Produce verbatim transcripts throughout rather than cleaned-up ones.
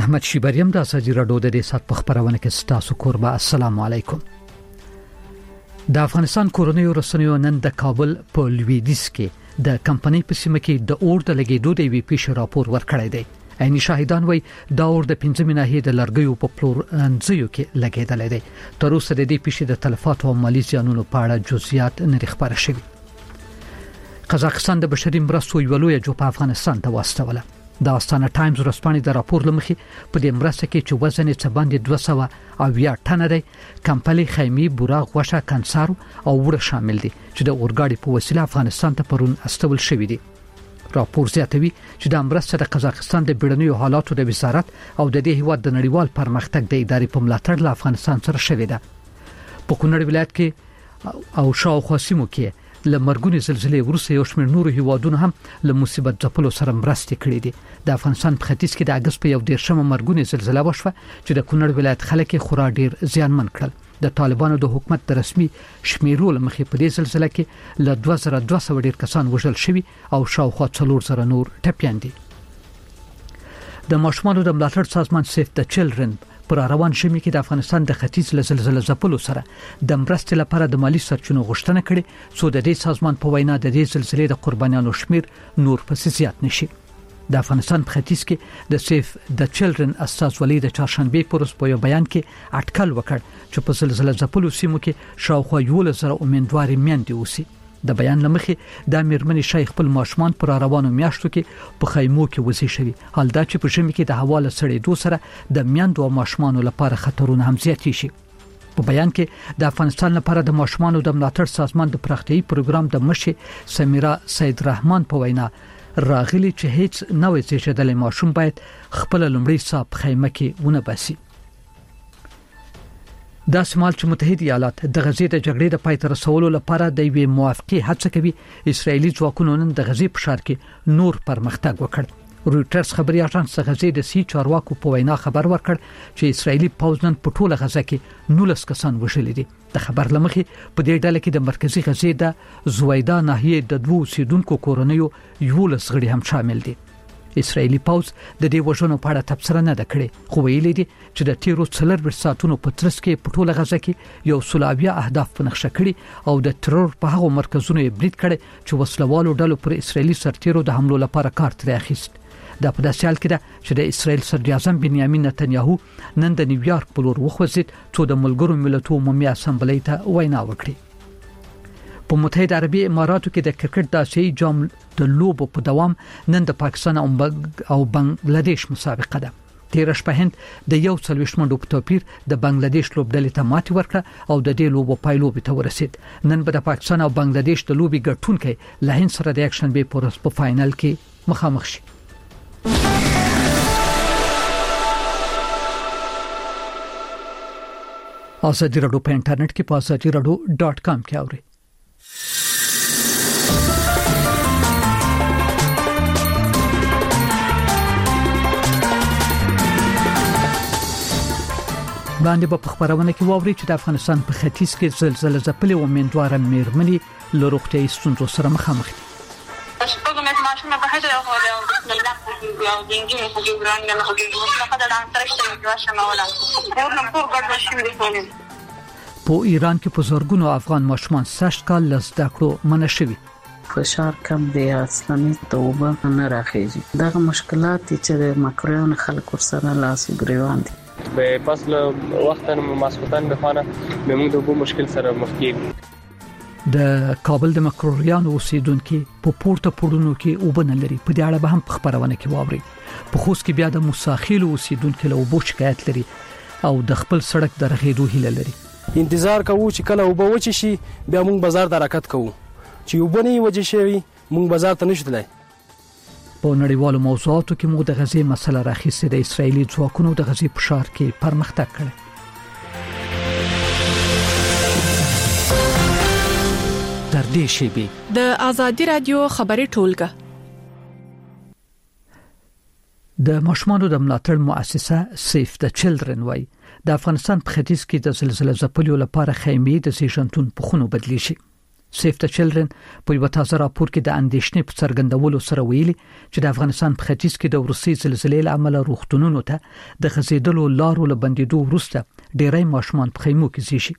احمد شیبریم د اساجي راډیو د ریاست په خبرونه کې ستاسو قربا. السلام علیکم. د افغانستان کورونیو رسنیو نن د کابل په لویدیځ کې د کمپنۍ په سیمه کې د اور د لګیدو د وی پیښ راپور ورکړی دی. عیني شاهدان وایي دا اور د پنځمې ناحیې د لرګیو په پلورنځیو کې لګیدل دي. تر اوسه د دې پیښې د تلفات او مالی زیانونو په اړه جزئیات نه خبره شوي. قزاقستان د بشري مرستو یو لوی جوپ افغانستان ته واستوله. د استانه ټایمز ورسپانې د راپور لمخې په دې مرسته کې چې وزن یې څه باندې دوه سوه اویا ټنه دی، کمپلي خیمي، بوره، غوښه، کنسارو او وړه شامل دي چې د اورګاډي په وسیله افغانستان ته پرون استول شوی دي. راپور زیاتوي چې د مرسته د قزاقستان د بیړنیو حالاتو د وزارت او د دې هیواد د نړیوال پرمختګ د ادارې په ملاتړ له افغانستان سره شوې ده. په کونړ ولایت کې او شاوخوا سیمو کې لمرګونی زلزلې ورسره یو شمېر نورو هیوادونو هم له مصیبت ځپلو سره مرسته کړې دي. د افغانستان په ختیځ کې د اگست په یو دیرشمه مرګونی زلزلہ وشوه چې د کونړ ولایت خلک خورا ډیر زیانمن کړل. د طالبانو د حکومت د رسمي شمیرو لمخې په دې زلزلہ کې له دوه زره دوه سوه ډیر کسان وژل شوي او شاوخوا څلور زره نور ټپيان دي. د ماشومانو د ملاتړ سازمان سیف د چلډرن پر روان شمې کې د افغانستان د ختیځ له زلزلې ځپلو سره د مرستې لپاره د مالی سرچینو غوښتنه کړې څو د دې سازمان په وینا د دې زلزلې د قربانیانو شمیر نور پسې زیات نشي. د افغانستان په ختیځ کې د سیف د چلډرن استازولۍ د چهارشنبه پر ورځ په یو بیان کې اټکل وکړ چې په زلزلې ځپلو سیمو کې شاوخوا یو زره امیندوارې میندې اوسي. د بیان لمخې د میرمنې شیخ خپل ماشومان پر روانو میاشتو کې په خیمو کې وځي شوی، حال دا چې په ژمي کې د هوا له سړېدو سره د میندو او ماشومانو لپاره خطرونه هم زیاتې شي. په بیان کې د افغانستان لپاره د ماشومانو د ملاتړ سازمان د پراختیايي پروګرام د مشر سمیرا سید رحمان په وینا راغلي چې هیڅ نوې زیږیدلې ماشوم باید خپل لومړی ساه په خیمه کې ونه باسي. د شمال چې متحده ایالات د غزې د جګړې د پای ته رسولو لپاره د یوې موافقې هڅه کوي، اسرایلی ځواکونو نن د غزې په ښار کې نور پرمختګ وکړ. رویټرز خبري اژانس غزې د سی چارواکو په وینا خبر ورکړ چې اسرایلی پوځ نن په ټوله غزه کې نولس کسان وژل دي. د خبر لمخې په دې ډله کې د مرکزی غزې د زویدا ناحیې د دوه سیدونکو کورنیو یولس غړي هم شامل دي. اسرایلی پوځ د دې وژنو په اړه تبصره نه کړې، خو ویلي دي چې د تیرو څلور ساعتونو په ترڅ کې په ټوله غزه کې یو سلاویا اهداف په نقشه کړي او د ترور په هغو مرکزونو یې برید کړي چې وسلوالو ډلو پر اسرایلی سرتیرو د حملو لپاره کار ترې اخیست. دا په داسې حال کې ده چې د اسرایل صدر اعظم بنیامین نتنیاهو نن د نیویارک په لور وخوځید څو د ملګرو ملتونو عمومي اسامبلې ته وینا وکړي. په متحده عربي اماراتو کې د کرکټ د آسیایي جام د لوبو په دوام نن د پاکستان او بنگلاديش مسابقه ده. تیر شپه هند د یو څلويښت منډو په توپیر د بنگلاديش لوبډلې ته ماتې ورکړه او د دې لوبو پایلوبې ته ورسید. نن به د پاکستان او بنگلاديش د لوبي ګټونکي له هند سره د اکشن به پر په فائنل کې مخامخ شي. ازادي راډیو په انټرنیټ کې په ازادي راډیو ډاټ کام کې اورئ. باندې په خبرونه کې ووري چې د افغانستان په ختیځ کې زلزلې ځپلې او امیندواره میرمنې له روغتیايي ستونزو سره مخامخ دي. په ایران کې په زورګونو افغان ماشومان سشت کال له زده کړو منع شوي. فشار کم دی، اصلي توبه نه راخېږي. دغه مشکلات چې د مکرویان خلک ورسره لاس ګریوان دي. به فصل وختاً ماسختن بخانه به موږ د وګو مشکل سره مخ کیږو. د کابل د مکروریان اوسیدونکو په پورته پورونو کې وبنه لري. په دې اړه به هم خبرونه کې واوري. په خوست کې بیا د مساخیل اوسیدونکو له وبو شکایت لري او د خپل سړک د رغېدو هیله لري. انتظار کوو چې کله وبو وچی شي بیا موږ بازار ته حرکت کوو، چې وبني وجه شي موږ بازار ته نشو تلای. په نړیوالو موضوعاتو کې موږ د غزې مسله راخیسته د اسرایلی ځواکونو د غزې په ښار کې پرمختګ کړی. تر دې شیبې د ازادي رادیو خبري ټولګه د ماشومانو د ملاتړ مؤسسه سیف د چلډرن وای د افغانستان په ختیځ کې د زلزلې ځپلو لپاره خیمې د زیږنتون په خونو بدلی شي. سیف د چلډرن په یو تازه راپور کې د اندېښنې په څرګندولو سره ویلي چې د افغانستان په ختیځ کې د روسي زلزلې له امله روغتونونو ته د خزیدلو لارو له بندیدو وروسته ډېری ماشومان په خیمو کې زیږي.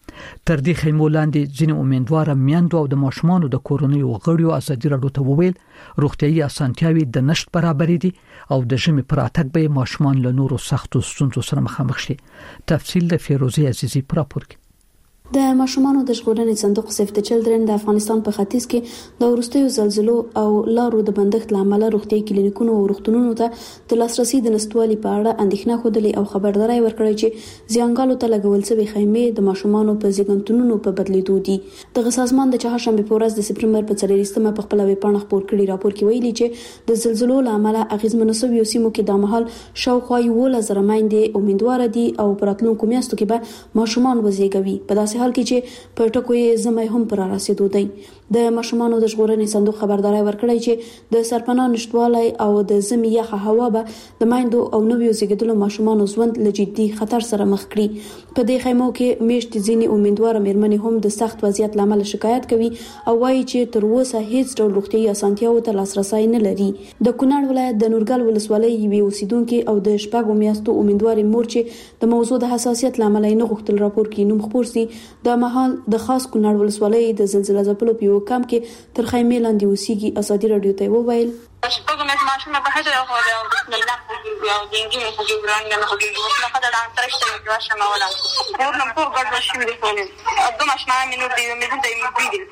تر دې خیمو لاندې ځینې امیندواره میندو او د ماشومانو د کورنیو غړیو ازادي راډیو ته وویل روغتيایي اسانتیاوي د نشټ برابرې دي او د ژمي پر اتک به ماشومان له نورو سختو ستونزو سره مخامخ شي. تفصیل د فیروزي عزیزي پر راپور کې. د ماشومانو د ژغورنې صندوق سیف د چلډرن د افغانستان په ختیځ کې د ورستیو زلزلو او لارو د بندښت لامل روغتي کلینیکونو او روغتونونو ته د لاسرسي د نشټوالي په اړه اندېښنه خوده او خبرداري ورکړی چې زیانګالو ته لګول شوی خیمه د ماشومانو په زیږنتونونو په بدلیدو دي. د غسازمان د چهارشنبه په ورځ د سپتمبر په څلورویشتمه په خپل ویبپاڼه خپور کړي راپور کې ویلي چې د زلزلو لامل اغیزمن شوی سیمو کې د مهال شاوخوا یو لزر مایندې امیدوار دي او پراتلونکو میاشتو کې به ماشومان وزیږوي. په داسې حال کې چې په ټکوې زمای هم پر راسیدو دی. د ماشومانو د ژغورنې صندوق خبرداري ورکړی چې د سرپناه نشټوالي او د زمي یخه هوا به د مایندو او نویو زیږیدلو ماشومانو ژوند له جدي خطر سره مخ کړي. په دې خیمو کې میشت ځینې امیدوار مېرمنې هم د سخت وضعیت لامل شکایت کوي او وایي چې تر اوسه هیڅ ډول روغتيایي اسانتیاو ته لاسرسي نه لري. د کونړ ولایت د نورګل ولسوالۍ یوې اوسیدونکو او د شپږو میاشتو امیدوار مور چې د موضوع د حساسیت لامل نه غوښتل راپور کې نوم خپور سي د مهال د خاص کونړ ولسوالۍ د زلزلې ځپلو په کم کې تر خیمه لاندې اوسېږي. ازادي رادیو ته وویل شپږ مې ماشومه په حجره خو دا بسم الله او دینګي مې خو ګران نه خو ګران نه خدای دا ترشته مې واشه ما ولا نور نو په ګډ شي دي خو د ماشومه مې نور دی مې دې مې دی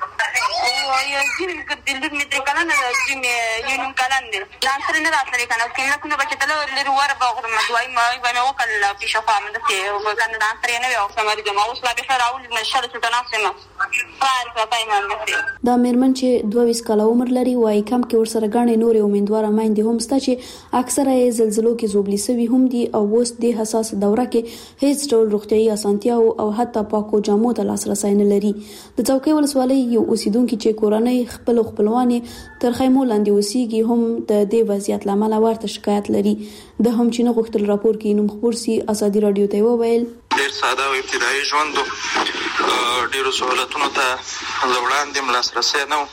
او یو ځین ګډل مې دې کله نه چې مې یو نوم کلان دي ځان سره نه راځي کنه کله کومه بچ ته لري ور باغ ما دوای ما باندې وکړه په شفا مې دې او کنه دا سره نه یو سماري د ما اوس لا به راول نه شل څه تناسمه فار پاتای مې دا مېرمن چې دوه ویس کال عمر لري وايي کم کې ورسره غاڼې نور امیدوار مایندې هم ستا چې اکثره یې زلزلو کې زوبلی سوي هم دي او اوس د حساس دوره کې هیڅ ډول روغتيایي اسانتیا او حتی پاکو جامو ته لاسرسي نه لري. د څوکۍ ولسوالۍ یو اوسیدونکو چې کورنۍ خپل خپلوان تر خیمو لاندې اوسېږي هم د دې وضعیت لامل ورته شکایت لري. د هم چې نه غوښتل راپور کې نوم خبر سي. ازادي رادیو ته وویل ډېر ساده او ابتدایي ژوند ډېرو سہولتونو ته لوړاندې لاسرسي نه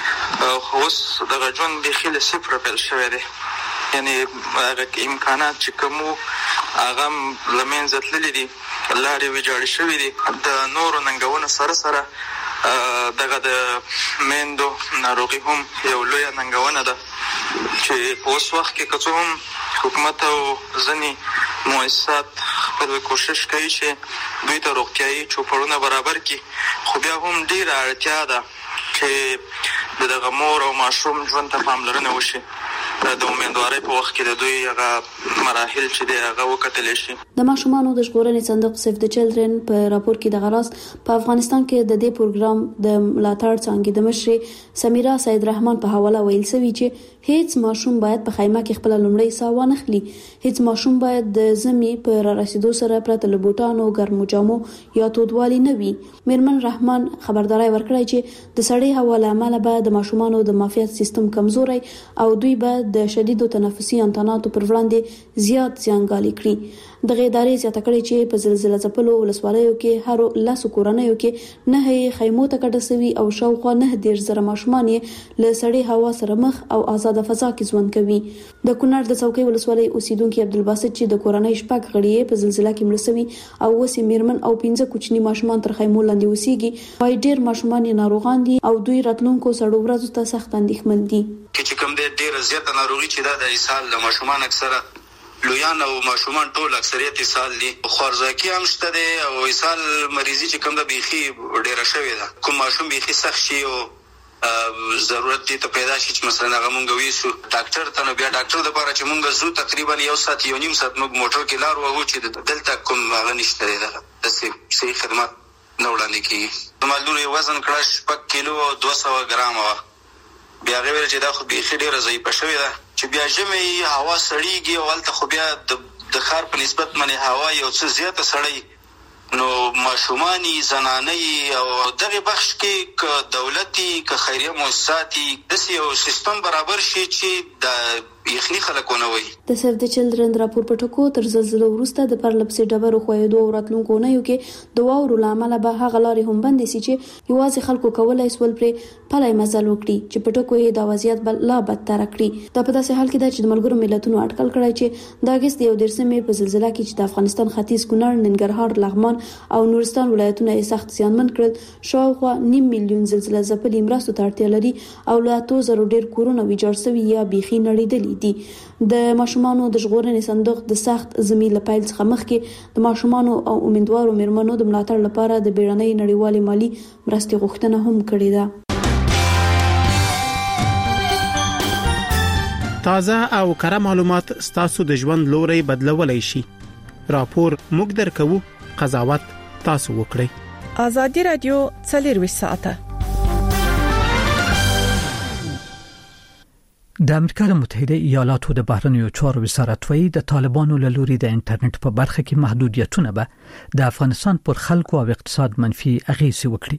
خو اوس دغه ژوند بېخي له صفره پیل شوی دی. یعنې هغه امکانات چې کوم هغه له منځه تللي دي لارې ویجاړې شوي دي. د نورو ننګونو سره سره دغه د میندو ناروغي هم یو لویه ننګونه ده چې په اوس وخت کې که څه هم حکومت او ځینې مؤسسات خپل کوشش کوي چې دوی ته روغتیایي چوپړونه برابر کړي خو بیا هم ډېره اړتیا ده چې د دغه مور او ماشوم ژوند ته پاملرنه وشي. د امیدوارۍ په وخت کې د دوی هغه مراحل چې دی هغه وکتل شي. د ماشومانو د ژغورنې صندوق سیف د چلډرن په راپور کې د غراس په افغانستان کې د دې پروګرام د ملاتړ څنګه د مشر سمیرا سید رحمان په حواله ویل سوي چې هیڅ ماشوم باید په خیمه کې خپل لومړی ساه ونه خلی. هیڅ ماشوم باید د زمي پر رسیدو سره پرته له بوټانو ګرمو جامو یا تودوالي نه وي. میرمن رحمان خبرداري ورکړی چې د سړې هوا له امله به د ماشومانو د معافیت سیستم کمزوري او دوی به د شدیدو تنفسي انتاناتو پر وړاندې زیات زیانګالي کړي. د غیداري زیاته کړي چې په زلزلې ځپلو ولسوالیو کې هر لاسو کورنیو کې نه خیمو ته کډسوي او شاوخوا نه ډیر زره ماشومان له سړې هوا سره مخ او آزاد فضا کې ژوند کوي. د کونړ د څوکۍ ولسوالۍ اوسیدونکو عبدالباسط چې د کورنۍ شپږ غړي په زلزلې کې مړ شوي او وسې میرمن او پنځه کوچني ماشومان تر خیمو لاندې اوسېږي. وای ډیر ماشومان ناروغان دي او دوی راتلونکو سړو ورځو ته سخت اندېښمن دي. چې کوم دې ډیر زیاته ناروغي چې دا د اسهال د ماشومان اکثره لویان او ماشومان ټول اکثریت اسهال دي. خوارزاکي هم شته دي او اسهال مریضي چې کوم د بيخي ډیره شوې ده. کوم ماشوم بيخي سخت شي او ضرورت دي ته پیدا شي چې مثلا هغه مونږ ویسو ډاکټر ته نو بیا ډاکټر د لپاره چې مونږ زو تقریبا یو ساعت یو نیم ساعت موږ موټر کې لار وو چې دلته کوم هغه نشته ده د صحي خدمات نه وړاندې کیږي. د مالدوري وزن کړه شپږ کیلو او دوه سوه ګرام و. بیا غوړي چې دا خو بيخي ډیره ضعیفه شوې ده چې بیا ژمي هوا سړیږي او هلته خو بیا د ښار په نسبت باندې هوا یو څه زیاته سړی نو ماشومانی زنانې او دغه بخش کې ک دولتي ک خیریه مؤسساتي د یو سیستم برابر شي چې د یخني خلکونه وي. د سیو د چلډرن راپور په ټکو تر زلزلې وروسته د پرلپسې ډبرو خویدو او راتلونکو نه یو کې د واورو لامل به هغه لارې هم بندې سي چې یوازې خلکو کولای سول پرې پلای مزل وکړي چې په ټکو یې د وضعیت بل لا بدتر کړي. دا په داسې حال کې ده چې د ملګرو ملتونو اټکل کړی چې د اگست یو درسمې په زلزلہ کې چې د افغانستان ختیځ کونړ، ننګرهار، لغمان او نورستان ولایتونه یې سخت زیانمن کړل، شاوخوا نیم میلیون زلزلہ ځپلي مرستو ته اړتیا لري او لا اتو زرو ډیر کورونه ویجاړ شوي یا بيخي نړیدلي دي. د ماشومانو د ژغورنې صندوق د سخت زمي لپایل څخه مخکې د ماشومانو او امیدوارو میرمنو د ملاتړ لپاره د بیړنۍ نړیوالې مالی مرستې غوښتنه هم کړې ده. تازه او کره معلومات ستاسو د ژوند لوري بدلولای شي. راپور موږ درکو، قضاوت تاسو وکړئ. ازادي رادیو څلور ساعته. د امریکا متحده ایالاتو د بهرنیو چارو وزارت وایي د طالبانو له لوري د انټرنیټ په برخه کې محدودیتونه به د افغانستان پر خلکو او اقتصاد منفي اغیز وکړي.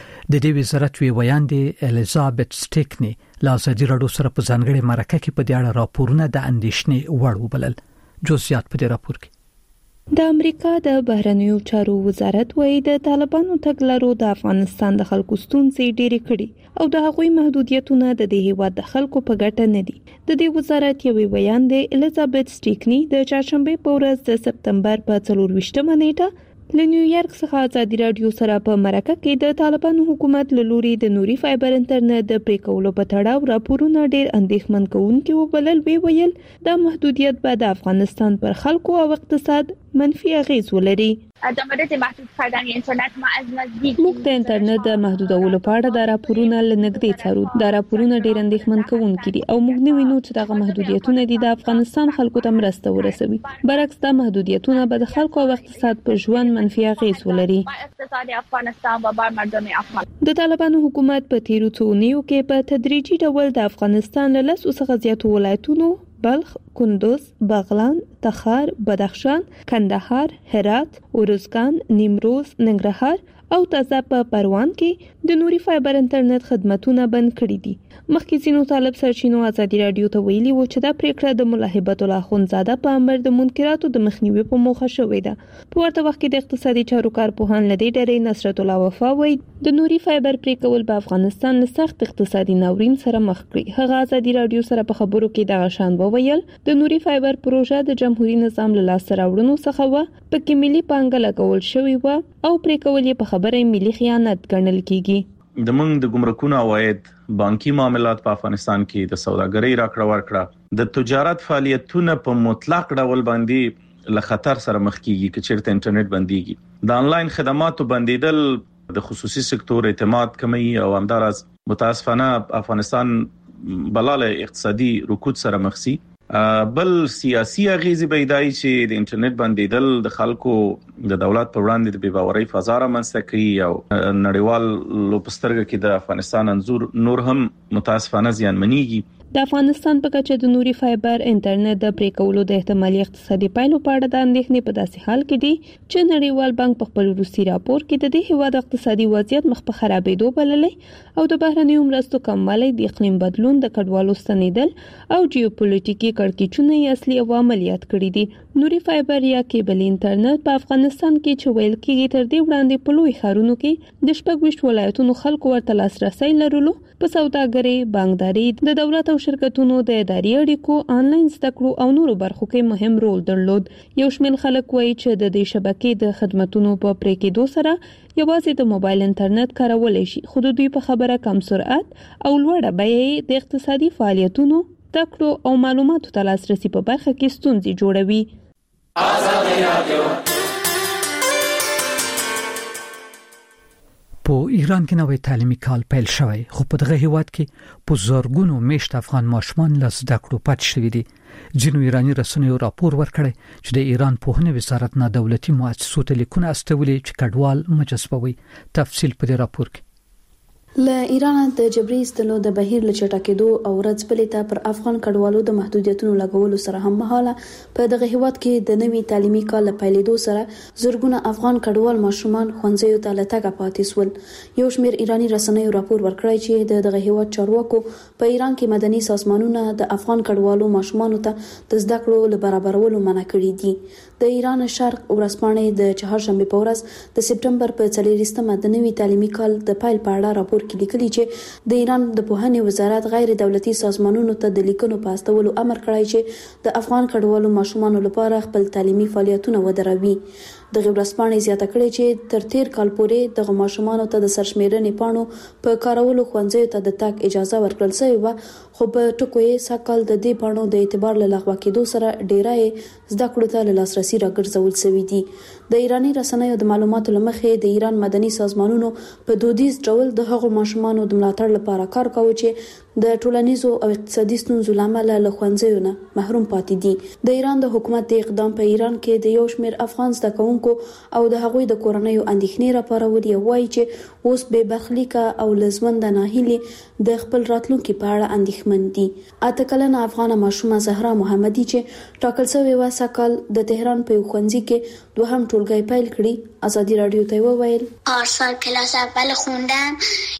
د دې وزارت وی ویاندې الیزابت سټیکنی لا ازادي رادیو سره په ځانګړي مرکه کې په دې اړه راپورونه د اندېښنې وړ وبلل. جزئیات په دې راپور کې د امریکا د بهرنیو چارو وزارت وایي د طالبانو تګلارو د افغانستان د خلکو ستونزې ډېرې کړي او د هغوی محدودیتونه د دې هیواد د خلکو په ګټه نه دي. د دې وزارت یو بیان دی الیزابت سټیکنی د چهارشنبه په ورځ د سپتمبر په څلور ویشتمه نیټه له نیویارک څخه ازادي رادیو سره په مرکه کې د طالبانو حکومت له لوري د نوري فایبر انټرنیټ د پریکولو په تړاو راپورونه ډېر اندېښمن کوونکي وبلل. وی ویل دا محدودیت به د افغانستان پر خلکو او اقتصاد منفي اغیز ولري. ادامه محدود کردن اینترنت ما از نزدیک موږ د انټرنیټ د محدودولو په اړه د راپورونه لنګدې څارو. دا راپورونه ډېر اندېښمن کوونکي دي او موږ نه وینو چې دغه محدودیتونه د افغانستان خلکو ته مرسته ورسوي. برعکس دا محدودیتونه به د خلکو او اقتصاد په ژوند منفي اغیز ولري. اقتصاد افغانستان و بر مردم افغان د طالبانو حکومت په تیرو څو نیو کې په تدریجي ډول د افغانستان له لسو څخه زیاتو ولایتونو بلخ، کندوز، بغلان، تخار، بدخشان، کندهار، هرات، ارزګان، نیمروز، ننګرهار او تازه په پروان کې د نوري فایبر انټرنیټ خدماتونه بند کړي دي. مخکې ځینو طالب سرچینو ازادي رادیو ته ویلي و چې دا پریکړه د مولا هبت الله خونزاده په امر د منکراتو د مخنیوي په موخه شوې ده. په ورته وخت کې د اقتصادي چارو کارپوهان لدی ډېرې نصرت الله وفا وایي د نوري فایبر پریکول په افغانستان له سخت اقتصادي ناورین سره مخ کړي. هغه ازادي رادیو سره په خبرو کې د غشان وویل د نوري فایبر پروژه د جمهوریت نظام له لاس راوړنو څخه و په کې ملي پانګه لګول شوې و او پریکول یې په خبره ملي خیانت ګڼل کیږي. د موږ د ګمرکونو عواید، بانکي معاملات په افغانستان کې د سوداګرۍ راکړه ورکړه د تجارت فعالیتونه په مطلق ډول باندې له خطر سره مخ کیږي چې چیرته انټرنیټ بنديږي. د انلاین خدماتو بندیدل د خصوصي سکتور اعتماد کمی او همدارس متاسفانه افغانستان بلاله اقتصادي رکود سره مخ سي. بل سیاسي اغیزې پیدای چې د انټرنیټ بندیدل د خلکو د دولت پر وړاندې د بی‌باورۍ فضا رامنځته کوي او نړیوال لوپسترګه کې د افغانستان انزور نور هم متاسفانه زیانمنېږي. د افغانستان په کچه د نوري فایبر انټرنیټ د پریکولو د احتمالي اقتصادي پایلو په اړه د اندېښنې په داسې حال کې دي چې نړیوال بانک په خپل روسي راپور کې د دې هیواد اقتصادي وضعیت مخ په خرابېدو بللې او د بهرنیو مرستو کموالی، د اقلیم بدلون، د کډوالو ستنېدل او جیوپولیټیکي کړکېچونه یې اصلي عوامل یاد کړي دي. نوري فایبر یا کیبل انټرنیټ په افغانستان کې چې ویل کېږي تر دې وړاندې په لوی ښارونو کې د شپږ ویشت ولایتونو خلکو ورته لاسرسي لرلو. په سوداګرۍ، بانکداري، د دولت او شرکتونو د اداري اړیکو، آنلاین زده کړو او نورو برخو کې مهم رول درلود. یو شمېر خلک وایي چې د دې شبکې د خدماتو په پرې کېدو سره یوازې د موبایل انټرنیټ کارولای شي، خو د دوی په خبره کم سرعت او لوړه بیه د اقتصادي فعالیتونو، تکړو او معلوماتو ته لاسرسي په برخه کې ستونزې جوړوي. ازادي رادیو په ایران کې نوې تعلیمي کال پیل شوی، خو په دغه هیواد کې په زورګونو میشت افغان ماشومان له زده کړو پاتې شوي دي. ځینو ایراني رسنیو راپور ورکړی چې د ایران پوهنې وزارت نه دولتي مؤسسو ته لیکونه استولي چې کډوال مجذبوي. تفصیل په دې راپور کې. له ایران د جبري استلو د بهیر له چټکېدو او رځبلې ته پر افغان کډوالو د محدودیتونو لګولو سره هم مهاله په دغه هیواد کې د نوي تعلیمي کال له پیلېدو سره زرګونه افغان کډوال ماشومان ښوونځیو ته لټګه پاتې سول. یو شمېر ایرانی رسنیو راپور ورکړی چې د دغه هیواد چارواکو په ایران کې مدني سازمانونه د افغان کډوالو ماشومانو ته د زده کړو له برابرولو منع کړي دي. د ایران شرق ورځپاڼې د چهارشنبه په ورځ د سپټمبر په څلوېښتمه د نوي تعلیمي کال د پیل په اړه راپور کې لیکلي چې د ایران د پوهنې وزارت غیر دولتي سازمانونو ته د لیکنو په استولو امر کړی چې د افغان کډوالو ماشومانو لپاره خپل تعلیمي فعالیتونه ودروي. د غوړسپانې زیاته کړې چې تر تیر کال پورې د ماشومانو ته د سرشمیرنې پاڼو په کارولو ښوونځیو ته د تګ اجازه ورکړل شوې و، خو په ټکو یې سکهال د دې پاڼو د اعتبار له لغوه کېدو سره ډیری زده کړو ته له لاسرسي راګرځول شوي دي. د ایرانی رسنیو د معلوماتو لمخې د ایران مدني سازمانونو په دودیز ډول د هغو ماشومانو د ملاتړ لپاره کار کاوه چې د ټولنیزو او اقتصادي ستونزو لامل له ښوونځیو نه محروم پاتې دي. د ایران د حکومت د اقدام په ایران کې د یو شمېر افغان زده کوونکو او د هغوی د کورنیو اندېښنې راپارولې وایي چې اوس بې برخلیکه او لزمنده ناهیلې د خپل راتلونکي په اړه اندېښمن دي. اته کلنه افغانه ماشومه زهرا محمدي چې ټاکل شوې وه سکهال د تهران په یو ښوونځي کې دوهم ټولګی پیل کړي، ازادي راډیو ته وویل پارسال کلاس اول خوندم.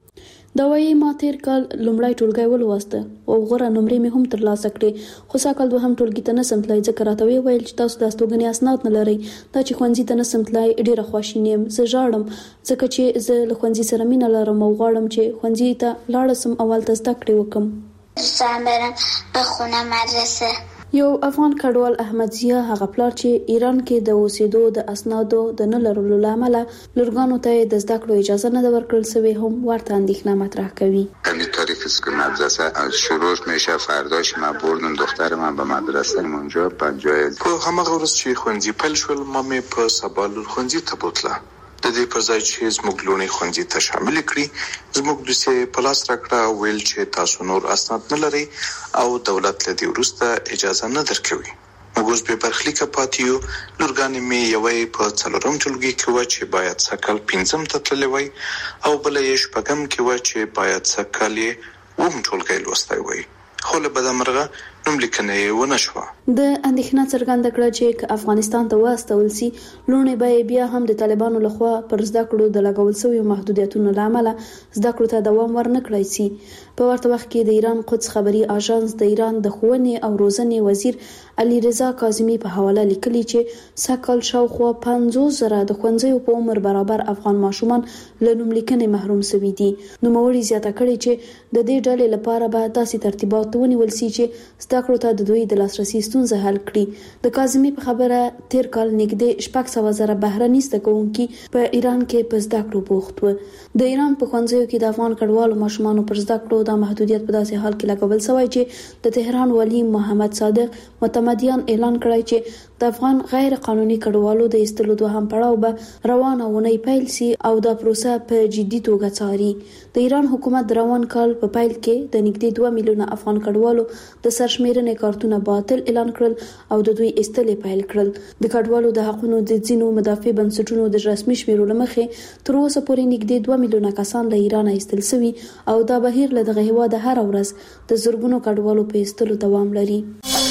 دا وایي ما تیر کال لومړی ټولګی ولوسته او غوره نمرې مې هم ترلاسه کړې، خو سږ کال دوهم ټولګي ته نسم تللی ځکه راته ویل چې تاسو د استوګنې اسناد نه لرئ. دا چې ښوونځي ته نسم تللی ډېره خواشینی یم. زه ژاړم ځکه چې زه له ښوونځي سره مینه لرم او غواړم چې ښوونځي ته لاړ شم او هلته زده کړې وکړم. دوستم برم بخونم مدرسه. یو افغان کډوال احمد ضیا هغه پلار چې ایران کې د اوسېدو د اسنادو د نه لرلو له امله لورګانو ته د زده کړو اجازه نه ده ورکړل شوې هم ورته اندېښنه مطرح کوي. همین تاریخ است که مدرسه از شروع میشه. فرداش ما بردم دختر من به مدرسه اونجا پنجاه په همغه ورځ چې ښوونځي پیل شول ما مې په سبا لور ښوونځي ته بوتله. د دې پر ځای چې زموږ لوڼې ښوونځي ته شامل کړي زموږ دوسیه په لاس راکړه، ویل چې تاسو نور اسناد نه لرئ او دولت له دې وروسته اجازه نه درکوي. موږ اوس بې برخلیکه پاتې یو. لورګانې مې یوه په څلورم ټولګي کې وه چې باید سږ کال پنځم ته تللی وای او بله یې شپږم کې وه چې باید سږ کال یې اووم ټولګی لوستی وای، خو له بدمرغه نوم لیکنه یې ونه شوه. د اندېښنه څرګنده کړه چې که افغانستان ته واستول سي لوڼې به بیا هم د طالبانو لخوا پر زده کړو د لګول شویو محدودیتونو له امله زده کړو ته دوام ورنه کړی سي. په ورته وخت کې د ایران قدس خبري اژانس د ایران د ښوونې او روزنې وزیر علي رضا کاظمي په حواله لیکلي چې سږ کال شاوخوا پنځوس زره د ښوونځیو په عمر برابر افغان ماشومان له نوم لیکنې محروم شوي دي. نوموړي زیاته کړې چې د دې ډلې لپاره به داسې ترتیبات ونیول سي چې زده کړو ته د دوی د لاسرسي ستونزه حل کړي. د کاظمي په خبره تیر کال نږدې شپږ سوه زره بهرني زده کوونکي په ایران کې په زده کړو بوخت وو. د ایران په ښوونځیو کې د افغان کډوالو ماشومانو پر زده کړو دا محدودیت په داسې حال کې لګول شوی چې د تهران والی محمد صادق متمدیان اعلان کړی چې د افغان غیر قانوني کډوالو د ایستلو دوهم پړاو به روانه ونی پیل سي او دا پروسه په جدي توګه څاري. د ایران حکومت د روان کال په پیل کې د نږدې دوه میلیونه افغان کډوالو د سرشمیرنې کارتونه باطل اعلان کړل او د دوی ایستلې پیل کړل. د کډوالو د حقوقو د ځینو مدافع بنسټونو د رسمي شمیرو لمخې تر اوسه پورې نږدې دوه میلیونه کسان له ایران ایستل شوي او دا بهیر له دغه هیواد هر ورځ د زرګونو کډوالو په ایستلو دوام لري.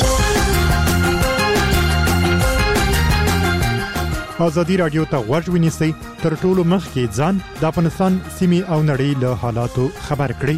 ازادي راډیو ته غوږ ونیسئ تر ټولو مخکې ځان د افغانستان سیمې او نړۍ له حالاتو خبر کړئ.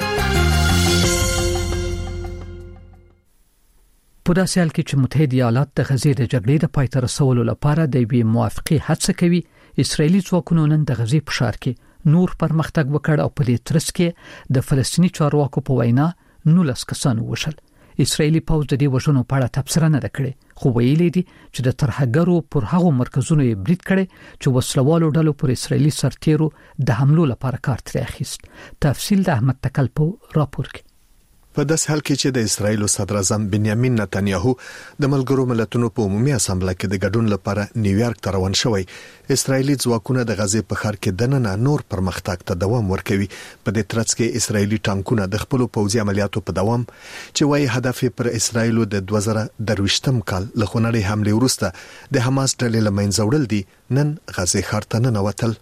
په داسې حال کې چې متحده ایالات د غزې د جګړې د پای ته رسولو لپاره د یوې موافقې هڅه کوي، اسرایلی ځواکونو نن د غزې په ښار کې نور پرمختګ وکړ او په دې ترڅ کې د فلسطینی چارواکو په وینا نولس کسان وشل. اسرایلی پوځ د دې وژنو په اړه تبصره نه کړې، خو ویلي دي چې د ترهګرو پر هغو مرکزونو یې برید کړي چې وسلوالو ډلو پر اسرایلی سرتیرو د حملو لپاره کار ترې اخیست. تفصیل د احمد تکل په راپور کې. په داس حال کې چې د اسرایل صدر اعظم بنیامین نتنیاهو د ملګرو ملتونو په عمومي اسامبله کې د ګډون لپاره نیویارک ته روان شوی، اسرایلی ځواکونه د غزې په ښار کې دننه نور پرمختګ ته دوام ورکوي. په دې ترڅ کې اسرایلی ټانکونه د خپل پوځي عملیاتو په دوام چې وايي هدف پر اسرایلو د دوه زره درویشتم کال له خونړۍ حمله وروسته د حماس ډلې لمنځه وړل دي، نن غزې ښار ته ننوتل.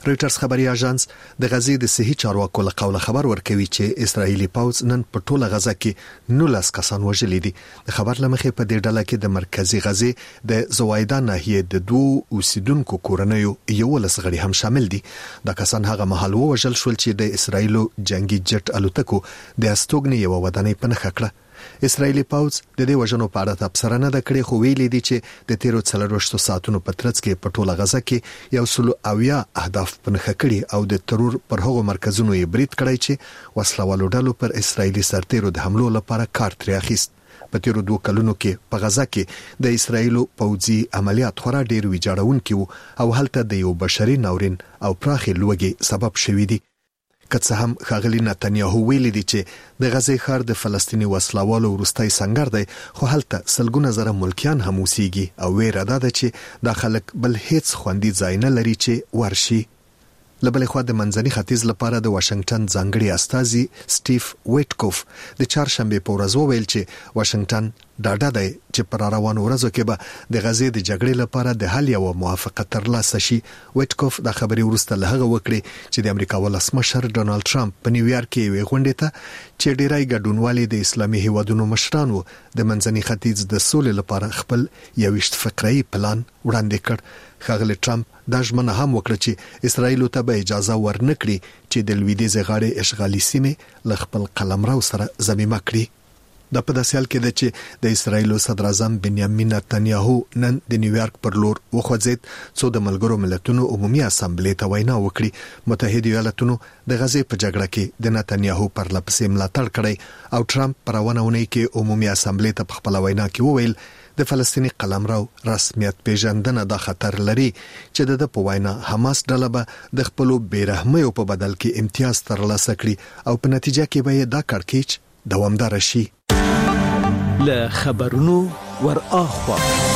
رويټرز خبري اژانس د غزې د صحي چارواکو له قوله خبر ورکوي چې اسرایلی پوځ نن په ټوله غزه کې نولس کسان وژلي دي. د خبر لمخې په دې ډله کې د مرکزی غزې د زوایدا ناحیه د دوه اوسیدونکو کورنیو یو لس غړي هم شامل دي. دا کسان هغه مهال وژل شول چې د اسرایلو جنگي جټ الوتکو د استوګنې یو ودانۍ په نخښه کړه. اسرایلی پوځ د دې وژنو په اړه تبصره نه د کړې خو ویلي دي چې د تیرو څلرويشتو ساعتونو په ترڅ کې په ټوله غزه کې یو سلو اویا اهداف پنځه کړي او د ترور پر هغو مرکزونو یې برید کړی چې وسلوالو ډلو پر اسرایلی سرتیرو د حملو لپاره کار ترې اخیست. په تیرو دوه کلونو کې په غزه کې د اسرایلو پوځي عملیات خورا ډیر ویجاړونکي وو او هلته د یو بشري ناورین او پراخي لوږې سبب شوی دی. که څه هم ښاغلي نتنیاهو ویلي دي چې د غزې ښار د فلسطیني وسلوالو وروستی سنگر دی خو هلته سلګونه زره ملکیان هم اوسېږي او ویره ده چې دا خلک بل هیڅ خوندي ځای نه لري چې ورشي. لبل خو د منځني ختیځ لپاره د واشنگټن ځانګړي استازي سټیف ویټکوف د چهارشنبه په ورځ وویل چې واشنگټن ډاډه دی چې پر روانو ورځو کې به د غزې د جګړې لپاره د حل یو موافقه ترلاسه شي. ویټکوف د خبري ورسته له هغه وکړي چې د امریکا ولسمشر ډونالد ټرمپ په نیویارک کې وی غونډه ته چې ډیرای ګډونوالي د اسلامي هیوادونو مشرانو د منځني ختیځ د سولې لپاره خپل یوشت فقري پلان وړاندې کړ. ښاغلي ټرمپ دا ژمنه هم وکړه چې اسرایل ته به اجازه ورنکړي چې د لویدیځ غاړې اشغالي سیمې له خپل قلمرو سره ضمیمه کړي. د په داسې حال کې ده چې د اسرایل صدر اعظم بنیامین نتنیاهو نن د نیویارک پر لور وخوځید څو د ملګرو ملتونو عمومي اسامبلې ته وینا وکړي. متحده ایالاتونو د غزې په جګړه کې د نتنیاهو پر لپسې ملاتړ کړی او ټرمپ پر روانونه کې عمومي اسامبلې ته په خپل وینا کې وویل د فلسطینی قلمرو رسمیت پیژندنه د خطر لري چې د په وینا حماس ډله به د خپل بیرحمیو په بدل کې امتیاز ترلاسه کړي او په نتیجه کې به دا کړکېچ دوامدار شي. له خبرونو ور اخوا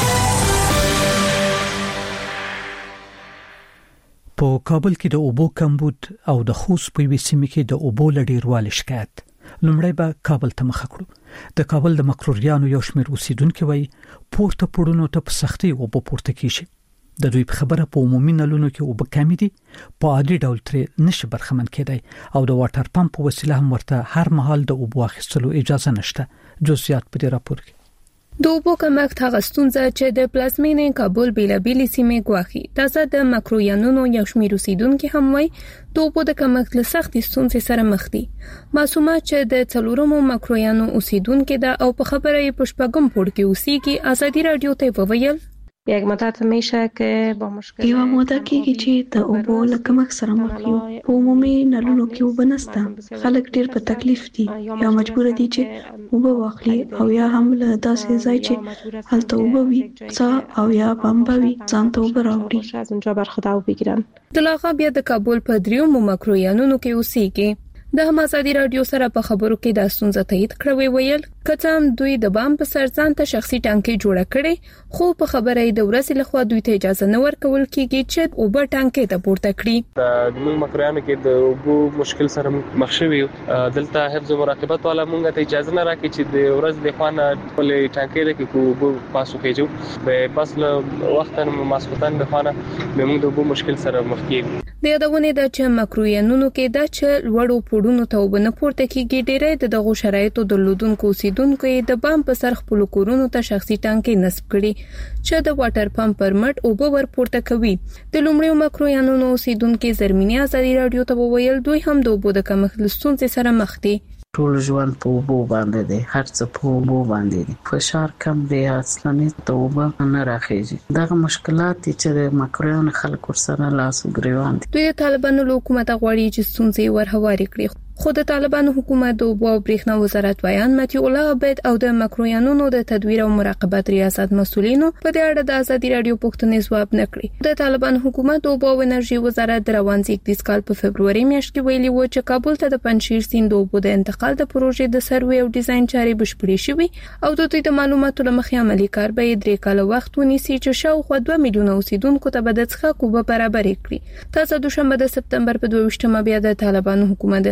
په کابل کې د اوبو کمبود او د خوست په وسیمه کې د اوبو لډیروال شکایت لومړی به کابل ته مخ کړو. د کابل د مکروریانو یو شمېر اوسیدونکو وایي پورته پړونو ته په سختي اوبو پورته کیږي. د دوی په خبره په عمومي نلونو کې اوبه کمی دي، په عادي ډول ترې نشي برخمن کېدای او د واټر پمپ په وسیله هم ورته هر مهال د اوبو اخیستلو اجازه نشته. جزئیات په دې راپور کې. د اوبو کمښت هغه ستونزه چې د پلازمینې کابل بیلابېلې سیمې ګواښي. تازه د مکروریانو یو شمېر اوسیدونکو هم وایي د اوبو د کمښت له سختې ستونزې سره مخ دي. معصومه چې د څلورمو مکروریانو اوسیدونکو ده او په خبره یې په شپږم پوړ کې اوسېږي ازادي رادیو ته وویل یک مدت میشه که با مشکل یو موده کېږي چې د اوبو له کمښت سره مخ یو. په عمومي نلونو کې اوبه نشته. خلک ډېر په تکلیف دي یا مجبور دي چې اوبه واخلي او یا هم له داسې ځای چې هلته اوبه وي څا او یا بمبه وي ځان ته اوبه راوړي. از اونجا برخورد او بگیرن. دلاغه بیا د کابل په دریو مکروریانو کې اوسېږي. د هم ازادي رادیو سره په خبرو کې د ستونزه تایید کړوي ویل کته هم دوی د بام په سر ځان ته شخصي ټانکي جوړه کړي خو په خبره یې د ورسې لخوا دوی ته اجازه نه ورکول کیږي چې اوبه ټانکي ته پورته کړي. د موږ مکروریانو کې د اوبو مشکل سره مخ شوي دلته حفظ او مراقبت والا موږ ته اجازه نه راکړي چې د ورځ د خوانه ټولې ټانکي د کې اوبو پاسو کېجو به بس له وخت نه ماسختن د خوانه موږ د اوبو مشکل سره مخ کیږو. د یادونه د چې مکروریانو کې د چې لوړو پړونو ته وبنه پورته کیږي ډېرې د دغه شرایطو درلودونکو اوسیدونکو د بام په سر خپل کورونو ته شخصي ټانکي نصب کړي چې د واټر پمپ پرمټ اوبه ور پورته کوي. د لومړیو مکروریانو اوسیدونکو زرمینی ازادي رادیو ته وویل دوی هم د اوبو د کمښت ستونزې سره مخ دي. ټول ژوند په اوبو باندې دی، هر څه په اوبو باندې دي. فشار کم دی، اصلني ته اوبه نه راخېږي. دغه مشکلات چې د مکروریانو خلکو سره لاس ګریوان دي. دوی د طالبانو له حکومت غواړي چې ستونزې ورهواري کړي. خو د طالبانو حکومت د اوبو او برېښنا وزارت ویان متي الله عبید او د مکروریانو د تدویر او مراقبت ریاست مسؤلینو په دې اړه د ازادي رادیو پوښتنې ځواب نه کړی. د طالبان حکومت د اوبو او انرژي وزارت د روان زیږدیز کال په فبرवरी میاشت کې ویلي و چې کابل ته د پنځشیر سیند د اوبو د انتقال د پروژې د سروې او ډیزاین چارې بشپړې شوې او د دوی د معلوماتو لمخې عملي کار به درې کال وخت ونیسي چې شاوخوا دوه میلیونه اوسیدونکو ته به د څښاک اوبه برابرې کړي. تاسو دوشنبه د سپتمبر په دوه ویشتمه بیا د طالبانو حکومت د اقتصاد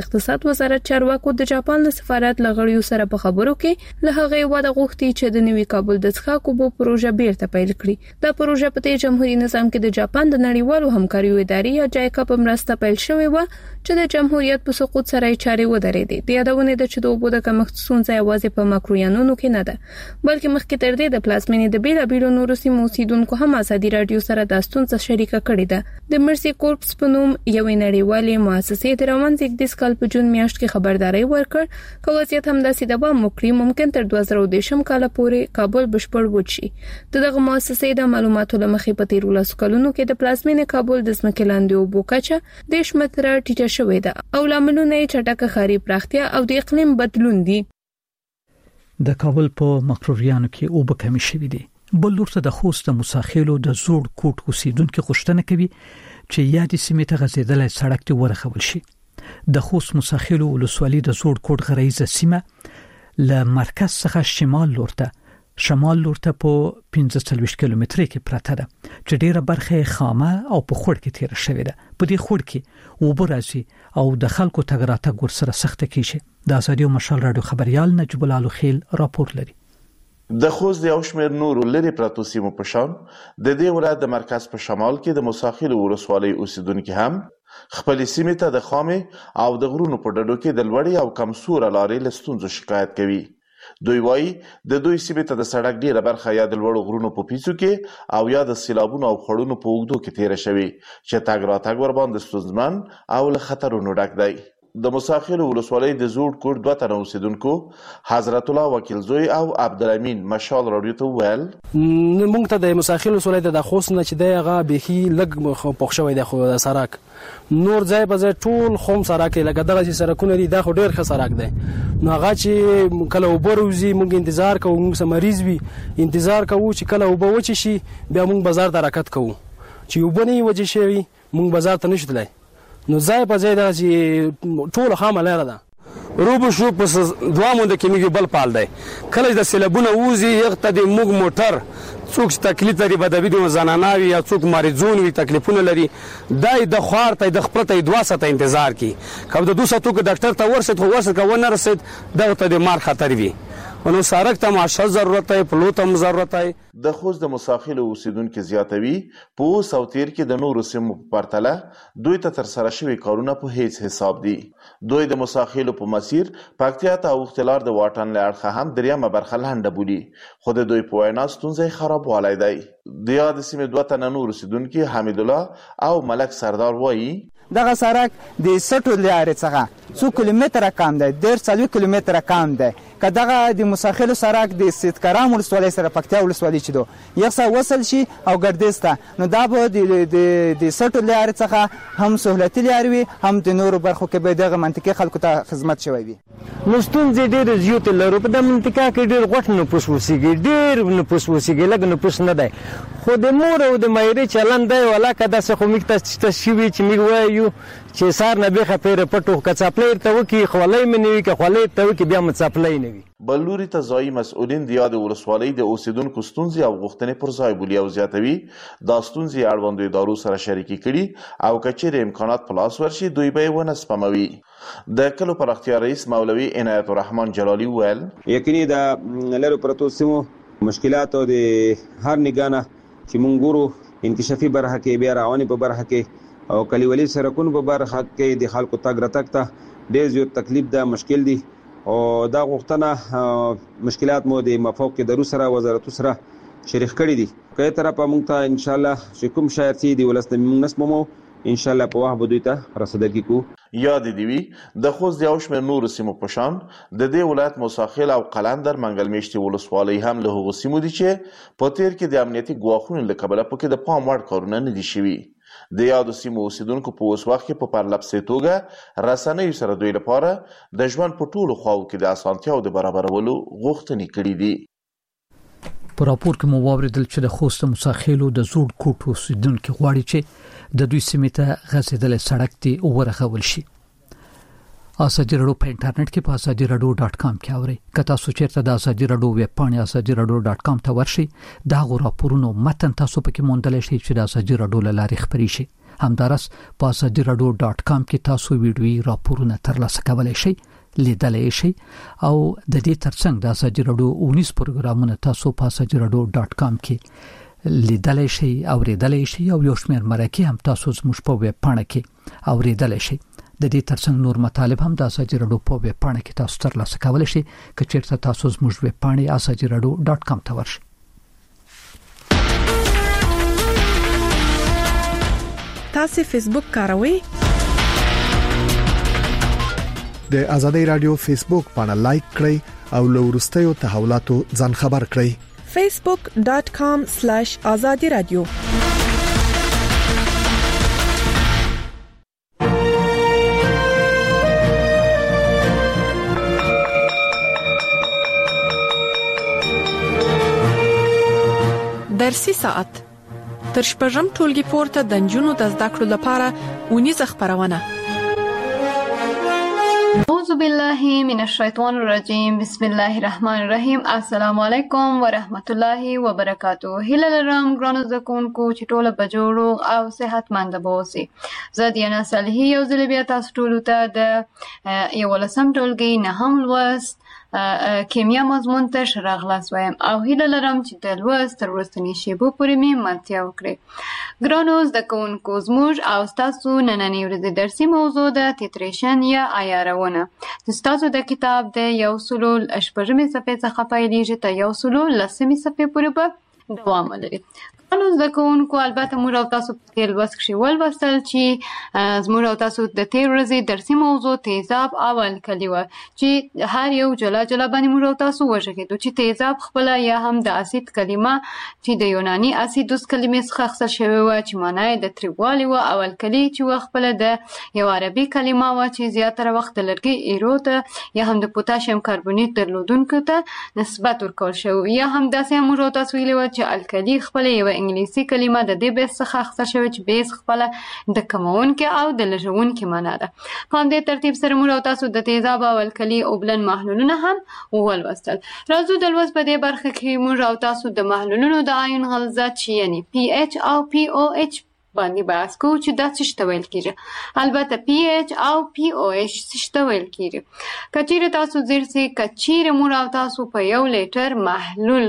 اقتصاد وزارت چارواکو د جاپان له سفارت لغړیو سره په خبرو کې له هغه وعده غوښتي چې د نوي کابل د څښاک اوبو پروژه بیرته پیل کړي. دا پروژه په جمهوریت نظام کې د جاپان د نړیوالو همکاریو ادارې یا جایکا په مرسته پیل شوې و چې د جمهوریت په سقوط سره یې چارې ودرېدې. د یادونه ده چې د اوبو د کمښت ستونزه یوازې په ماکرویانونو کې نه ده بلکې مخکې تر دې د پلازمینې د بیلابیلو نورو سیمو اوسیدونکو هم ازادي رادیو سره د ستونزه شریکه کړې ده. د مرسي کورپس په نوم یوې نړیوالې مؤسسې د روان زیږدیز کال په جون میاشت کې خبرداري ورکړ چې وضعیت همداسې دوام وکړي ممکن تر دوه زره دېرشم کال پورې کابل بشپړ وچی. دغه مؤسسې د معلوماتو لمخې په تیر ولس کلونو کې د پلازمینې کابل د ځمکې لاندې اوبو کچه د شمتره ټیټه شوې ده او لاملونه یې چټکه ښاري پراختیا او د اقلیم بدلون دي. د کابل په مقرریانو کې اوبه کمی شوې دي. بل لورته د خوست د مساخیلو د زوړ کوټ اوسیدونکو غوښتنه کوي چې یادې سیمې ته غځېدلې سړک ته ورخول شي. د خوست مساخیلو ولسوالۍ د زوړ کوټ غریزه سیمه له مرکز څخه شمال لورته شمال لورته په پنځه څلوېښت کیلومتره کې پراته ده چې ډیره برخه خامه او په خوړ کې تیر شوې ده. په دې خوړ کې اوبه راځي او د خلکو تګ راتګ ورسره سخته کیږي. د ازادي مشال رادیو خبريال نجیب الله خیل راپور لري. د خوست د یو شمېر نورو لري پراته سیمو په شان د دې ولایت د مرکز په شمال کې د مساخیل ولسوالۍ اوسیدونکو هم خپل سیمې ته د خامې او د غرونو په ډډو کې د لوړې او کمزور لارې له ستونزو شکایت کوي. دوی وایي د دوی سیمې ته د سړک ډیره برخه یا د لوړو غرونو په پیڅو کې او یا د سیلابونو او خړونو په اوږدو کې تیر شوی چې تګ راتګ ور باندې ستونزمن او له خطرونو ډک دی. د مساخیل ولسوالۍ د زوړ کوټ دوه تنه اوسیدونکو حضرت الله وکیل زوی او عبدالامین مشال رادیو ته ویل موږ ته د مساخیل ولسوالۍ د خوست نه چې دی هغه بيخي لږ پوښ شوی دی خو د سړک نور ځای په ځای ټول خوم سړک لکه دغه چې سړکونه دي دا خو ډیر ښه سړک دی. نو هغه چې کله وبروزي موږ انتظار کوو موږ مریض وي انتظار کوو چې کله وبو وچی شي بیا موږ بازار ته حرکت کوو چې وبني وجه شي موږ بازار ته نشو تلای. نو ځای په ځای دا چې ټول خامه لاره ده روبو شو پس دوه مونږ کې میږي بل پال دی کله د سیلابونه ووزي یغته د موږ موټر څوک تکلیف لري بدوي د زناناوي یا څوک مریضون وي تکلیفونه لري دای د خوار ته د خپل ته دوه ساعته انتظار کی کوم د دوه ساعتو کې ډاکټر ته ورسېد خو ورسېد کو نه رسېد دغه ته د مار خطر وي ونو سارک ته معاشه ضرورت ہے پلوت هم ضرورت ہے. د خوست د مساخیل اوسیدونکو زیاتوي په ساوتیر کې د نورو سیمو په پرتله دوی ته تر سره شوی کارونه په هیڅ حساب دي. دوی د مساخیل په مسیر پکتیا ته اوختلار د واټن لړخه هم دریمه برخه لنډه بولی خو د دوی په وینا ستونزې خراب والای دی. د یاد سیمې دوه تنه نور اوسیدونکو حمید الله او ملک سردار وایي دغه سړک د سټو لارې څخه څو کیلومتره کم دی ډیر څلوي کیلومتره کم دی که دغه د مساخیل سړک د سیدکرام ولسوالۍ سره پکتیا ولسوالۍ چې دو یو څه وصل شي او ګردیز ته نو دا به د د سټو لارې څخه هم سهولتي لارې وي هم د نورو برخو کې به دغه منطقې خلکو ته خدمت شوی وي. نو ستونزې ډېرې زیاتې لرو په دې منطقه کې ډېر غوټ نفوس اوسېږي ډېر نفوس اوسېږي لږ نفوس نه دی خو د مور او د مایرې چلند دی ولاکه داسې خو موږ ته شوي چې موږ وایو چې سار نه بیخه پیره پټو که څپلۍ ته وکړي خولۍ مې نه وي که خولۍ ته وکړي بیا مې څپلۍ نه وي. بل لوري ته ځایي مسؤلین د یاد ولسوالۍ د اوسیدونکو ستونزې او غوښتنې پر ځای بولي او زیاتوي دا ستونزې اړوندو ادارو سره شریکې کړي او که چیرې امکانات په لاس ورشي دوی به یې ونه سپموي. د کلو پراختیا رئیس مولوي عنایت الرحمن جلالي ویل یقیني د لرو پرتو سیمو مشکلات او د هر نگانه چې مونږ ګورو انکشافي برخه کې بیا رواني په برخه کې او کلیوالي سرکونو په برخه کې د خلکو تګ راتګ ته ډېر زیات تکلیف ده مشکل دي او دا غوښتنه مشکلات مو د مفوق ادارو سره وزارتو سره شریک کړي دي که یې طرفه مونږ ته انشاءالله چې کوم شاید چې د ولس نه مونږ نسپمو انشاءالله په وخت به دوی ته رسیدګي کوو. یاد دي وي د خوست د یو شمېر نورو سیمو په شان د دې ولایت مساخیل او قلندر منګل میشتي ولسوالۍ هم له هغو سیمو دي چې په تیر کې د امنیتي ګواښونو له کبله پکې د پام وړ کارونه نه دي شوي. د یادو سیمو اوسیدونکو په اوس وخت کې په پرلپسې توګه رسنیو سره دوی لپاره د ژوند په ټولو خواو کې د اسانتیاو د برابرولو غوښتنې کړي دي. په راپور کې مو واوریدل چې د خوست مساخیلو د زوړ کوټ اوسیدونکو غواړي چې د دوی سیمې ته غځېدلې سړک دی ورغول شي. ازادي رادیو په انټرنیټ کې په ازادي رادیو ډاټ کام کې اورئ. که تاسو چیرته د ازادي رادیو ویب پاڼې ازادي رادیو ډاټ کام ته ورشئ دا غو راپورونو متن تاسو پکې موندلی شئ چې د ازادي رادیو له لارې خپرې شي. همدارس په ازادي رادیو ډاټ کام کې تاسو ویډیوي راپورونه ترلاسه کولی شئ، لیدلای شئ او د دې ترڅنګ د ازادي رادیو اونیس پروګرامونه تاسو په ازادي رادیو ډاټ کام کې لیدلای شئ او ریدلای شئ او یو شمېر مرکې هم تاسو زموږ په ویب پاڼه کې او ریدلای شئ. د دې ترڅنګ نور مطالب هم د ازادي رادیو په ویب پاڼه کې تاسو ترلاسه کولی شئ که چیرته تاسو زموږ ویب پاڼه ازادي رادیو ډاټ کام ته ورشئ. تاسو فیسبوک کاروئ؟ د ازادي رادیو فیسبوک باندې لایک کړئ او له وروستیو تحولاتو ځان خبر کړئ. facebook dot com slash azadi radio. درسي ساعت تر شپږم ټولګي پورته د نجونو د زده کړو لپاره ونیزه خبرونه. اعوذ بالله من الشیطان الرجیم. بسم الله الرحمن الرحیم. السلام علیکم ورحمت الله وبرکاتہ. هیله لرم ګرانو زده کوونکو چې ټول به جوړ او صحتمند اوسئ. زه دیانا صالحي یو ځل بیا تاسو ټول ته د یولسم ټولګي نهم لوست کیمیا مضمون ته ښه راغلاست وایم او هیله لرم چې د لوست تر وروستنۍ شیبو پورې مې ملتیا وکړئ. ګرانو زده کوونکو، زموږ او ستاسو نننۍ ورځې درسي موضوع ده تیتریشن یا عیارونه. د ستاسو د کتاب د یو سلو شپږمې صفحې څخه پیلیږي تر یو سلو لسمې صفحې پورې به دوام ولري. ګرانو زده کوونکو، البته موږ او تاسو په تېر لوست کښې ولوستل چې زموږ او تاسو د تېر ورځې درسي موضوع تیزاب او الکلي وه چې هر یو جلا جلا باندې موږ او تاسو وغږېدو چې تیزاب خپله یا هم د اسید کلمه چې د یوناني اسیدوس کلمې څخه اخیستل شوې وه چې معنا یې د تریوالي وه او الکلي چې وه خپله د یو عربي کلمه وه چې زیاتره وخت د لرګي ایرو ته یا هم د پوتاشیم کاربونیت درلودونکو ته نسبت ورکول شوی، یا هم داسې هم موږ او تاسو ویلي وه چې الکلي خپله یوه انګلیسي کلمه د دې بیس څخه اخیستل شوې چې بیس خپله د کمونکي او د لږونکي معنا ده. په همدې ترتیب سره موږ او تاسو د تیزاب او الکلي اوبلن محلولونه هم ولوستل. راځو د لوست په دې برخه کې موږ او تاسو د محلولونو د آیون غلظت چې یعنی پی ایچ او پی او ایچ باندې بحث کوو چې دا څه ته ویل کېږي. البته پی ایچ او پی او ایچ څه ته ویل کېږي. که چیرې تاسو ځیر سئ، که چیرې موږ او تاسو په یو لیټر محلول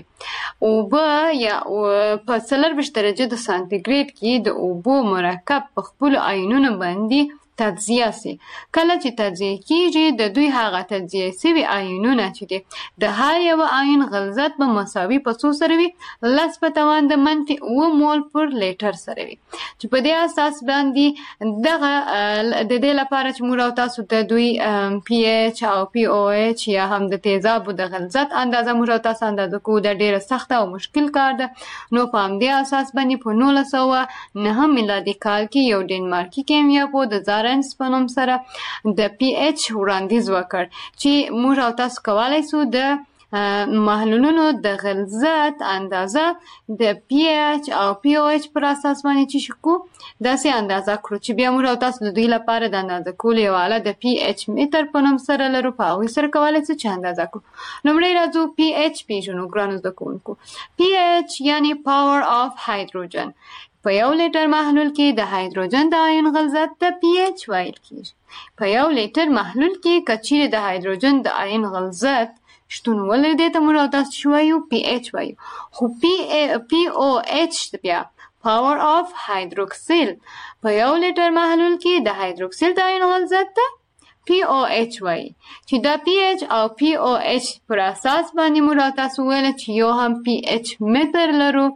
کښې اوبه یا په څلرویشت درجه د سانتیګریډ کې د اوبو مرکب په خپلو آیونونو باندې تجزیه سي. کله چې تجزیه کېږي د دوی هغه تجزیه سوي آیونونه چې دي د هر یو آیون غلظت به مساوي په څو سره وي؟ لس په توان د منفي اوه مول پر لیټر سره وي، چې په دې اساس باندې دغه د دې لپاره چې موږ او تاسو د دوی پی ایچ او پی او ایچ یا هم د تیزابو د غلظت اندازه موږ او تاسو اندازه کوو، دا ډېره سخته او مشکل کار ده. نو په همدې اساس باندې په نولس سوه نهم میلادي کال کې یو ډنمارکي کیمیاپوه د زارنس په نوم سره د پی ایچ وړاندیز وکړ چې موږ او تاسو کولی سو د محلولونو د غلظت اندازه د پی ایچ او پی او ایچ پر اساس باندې چې شکو داسې اندازه کړو چې بیا موږ او تاسو د دوی لپاره د اندازه کولو یو آله د پی ایچ میټر په نوم سره لرو، په هغوی سره کولی سو چې اندازه کړو. لومړی راځو پی ایچ پیژنو. ګرانو زده کوونکو، پی ایچ یعنی پاور آف هایدروجن. په یو لیټر محلول کې د هایدروجن د آیون غلظت د پی ایچ ویل کېږي. په یو لیټر محلول کې که چیرې د هایدروجن د آیون غلظت شتون ولري دې ته موږ او تاسو چې وایو پی ایچ وایو، خو پی او ایچ بیا پاور آف هایدروکسیل. په یو لیټر محلول کې د هایدروکسیل د آیون غلظت ته پی او ایچ وایي، چې دا پی ایچ او پی او ایچ پر اساس باندې موږ او تاسو ویل چې یو هم پی ایچ میټر لرو،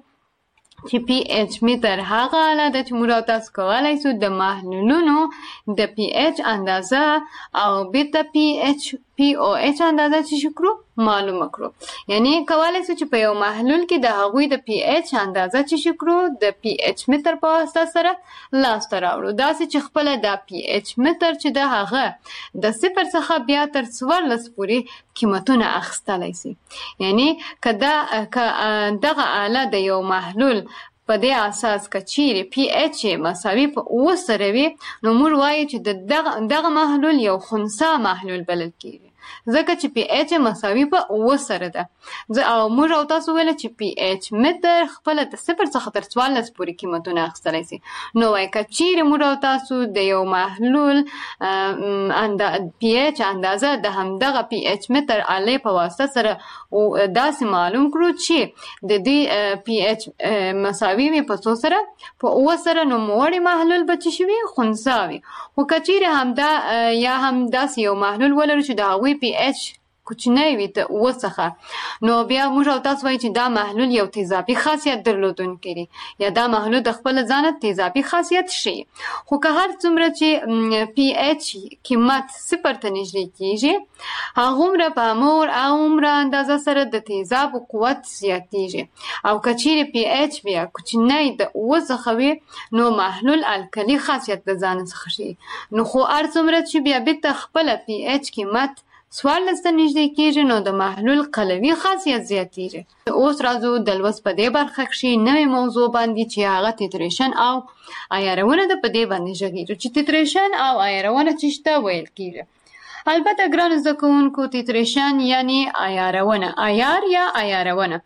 چې پی ایچ میټر هغه آله ده چې موږ او تاسو کولی سو د محلولونو د پی ایچ اندازه او بیرته پی ایچ پی او ایچ اندازه چې کړو معلومه کړو. یعنی کولی سو چې په یو محلول کې د هغوی د پی ایچ اندازه چې کړو د پی ایچ میټر په اساس سره لاسته راوړو، داسې چې خپله دا پی ایچ میټر چې د هغه د صفر څخه بیا تر څوارلس پورې قیمتونه اخیستلی سي. یعنی که دغه آله د یو محلول په دې اساس که چیرې پی ایچ مساوي په اوه سره وي نو موږ وایو چې دغه محلول یو خنثی محلول بلل کېږي. ځکه چې پی ایچ مساوي په اوه سره ده. او موږ او تاسو ویل چې پی ایچ متر خپل د صفر څخه تر څوارلس پورې قیمتونه اخیستلی شي. نو وایي که چیرې موږ او تاسو د یو محلول پی ایچ اندازه د همدغه پی ایچ متر آلې په واسطه سره داسې معلوم کړو چې د دې پی ایچ مساوي وي په څو سره؟ په اوه سره، نو موړی محلول به څه شي وي؟ خنثی وي. خو که چیرې همدا یا هم داسې یو محلول ولرو چې د هغوی پی ایچ کوچنی وي د اوه څخه، نو بیا موږ او تاسو وایو چې دا محلول یو تیزابي خاصیت درلودونکی دی یا دا محلول د خپل ځانه تیزابي خاصیت ښیي. خو که هر څومره چې پی ایچ قیمت صفر ته نږدې کیږي، هغومره په هماغومره اندازه سره د تیزابو قوت زیاتیږي. او که چیرې پی ایچ بیا کوچنی د اوه څخه وي، نو محلول الکلي خاصیت د ځانه څخه ښیي. نو خو هر څومره چې بیا بیرته خپله پی ایچ قیمت څوارلس ته نږدې کېږي، نو د محلول قلوي خاصیت زیاتېږي. اوس راځو د لوست په دې برخه کښې نوې موضوع باندې چې هغه تیتریشن او عیارونه ده، په دې باندې غږېږو چې تیتریشن او عیارونه څه ته ویل کېږي. البته ګرانو زده کوونکو، تیتریشن یعنې عیارونه، عیار یا عیارونه.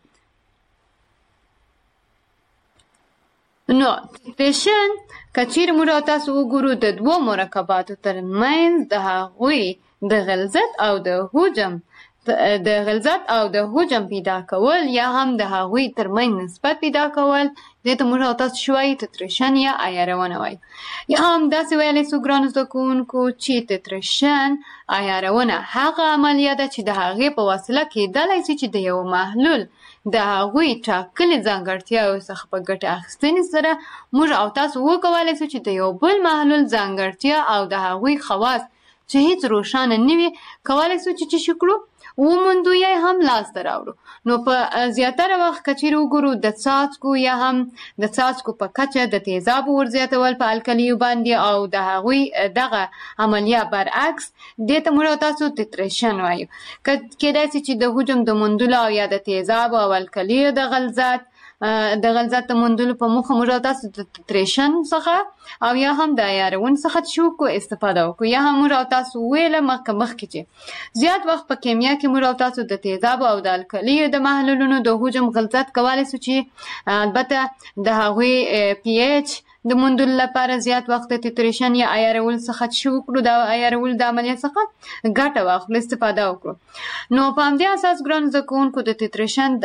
نو تیتریشن که چیرې موږ او تاسو وګورو د دوو مرکباتو ترمنځ د هغوی د غلظت او د حجم د غلظت او د حجم پیدا کول یا هم د هغوی ترمنځ نسبت پیدا کول، دې ته موږ او تاسو څه وایو؟ تیتریشن یا عیارونه وایو. یا هم داسې ویلی سو ګرانو زده کوونکو چې تیتریشن عیارونه هغه عملیه ده چې د هغې په وسیله کیدلی شي چې د یو محلول د هغوی ټاکلې ځانګړتیاوو څخه په ګټه اخیستنې سره موږ او تاسو وکولی سو چې د یو بل محلول ځانګړتیا او د هغوی خواص چې هیڅ روښانه نه وي کولی سو چې څه کړو؟ وموندو یا هم لاسته راوړو. نو په زیاتره وخت که چیرې وګورو د څاڅکو یا هم د څاڅکو په کچه د تیزابو ورزیاتول په الکلیو باندې او د هغوی دغه عملیه برعکس، دې ته موږ تاسو تیتریشن وایو. کیدای شي چې د حجم د موندلو او یا د تیزابو او الکلیو د غلظت د غلظت د موندلو په موخه موږ تاسو د تیتریشن څخه او یا هم د عیارون څخه څه وکړو؟ استفاده وکړو. یا هم موږ تاسو ویله مخکې مخکې چې زیات وخت په کیمیا کې موږ تاسو د تیزابو او د الکلیو د محلولونو د حجم غلظت کولی سو چې البته د هغوی پی ایچ د موندلو لپاره زیات وخت د تیتریشن یا عیارول څخه څه وکړو؟ د عیارول د عملیه څخه ګټه واخلو، استفاده وکړو. نو په همدې اساس ګرانو زده کوونکو د تیتریشن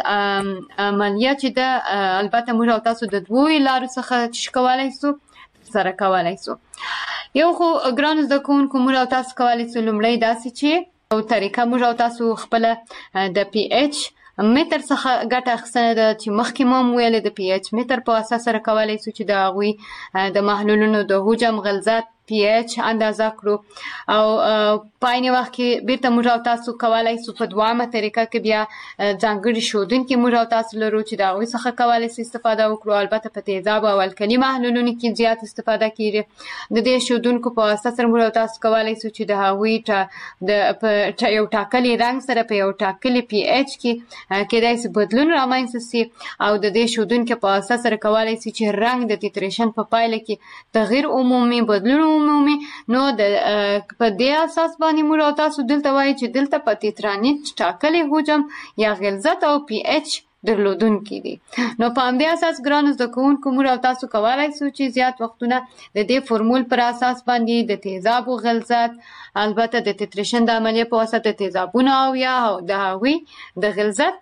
عملیه چې ده، البته موږ او تاسو د دوو لارو څخه څه کولی سو؟ سره کولی سو. یو خو ګرانو زده کوونکو موږ او تاسو کولی سو لومړی داسې چې او طریقه موږ او تاسو خپله د پی ایچ متر څخه ګټه اخیستنه ده چې مخکې مو هم ویلې د پی ایچ متر په اساس سره کولی سو چې د هغوی د محلولونو د حجم غلظت پی ایچ اندازه کړو. او په عین وخت کې بیرته موږ او تاسو کولی سو په دوامه طریقه کې بیا ځانګړي ښودونکي موږ او تاسو لرو چې د هغوی څخه کولی سو استفاده وکړو. البته په تیزابو او الکلي محلولونو کې زیات استفاده کیږي. د دې ښودونکو په واسطه سره موږ او تاسو کولی سو چې د هغوی د په یو ټاکلي رنګ سره په یو ټاکلي پی ایچ کې کیدای سي بدلون رامنځته سي او د دې ښودونکي په واسطه سره کولی سي چې رنګ د تیتریشن په پایله کې تغییر عمومي بدلون عمومي. نو د په دې اساس باندې موږ او تاسو دلته وایو چې دلته په تیترانیت ټاکلي حجم یا غلظت او پی ایچ درلودونکي دي. نو په همدې اساس ګرانو زده کوونکو موږ او تاسو کولی سو چې زیات وختونه د دې فورمول پر اساس باندې د تیزابو غلظت، البته د تیتریشن د عملیې په واسطه د تیزابونو او یا د هغوی د غلظت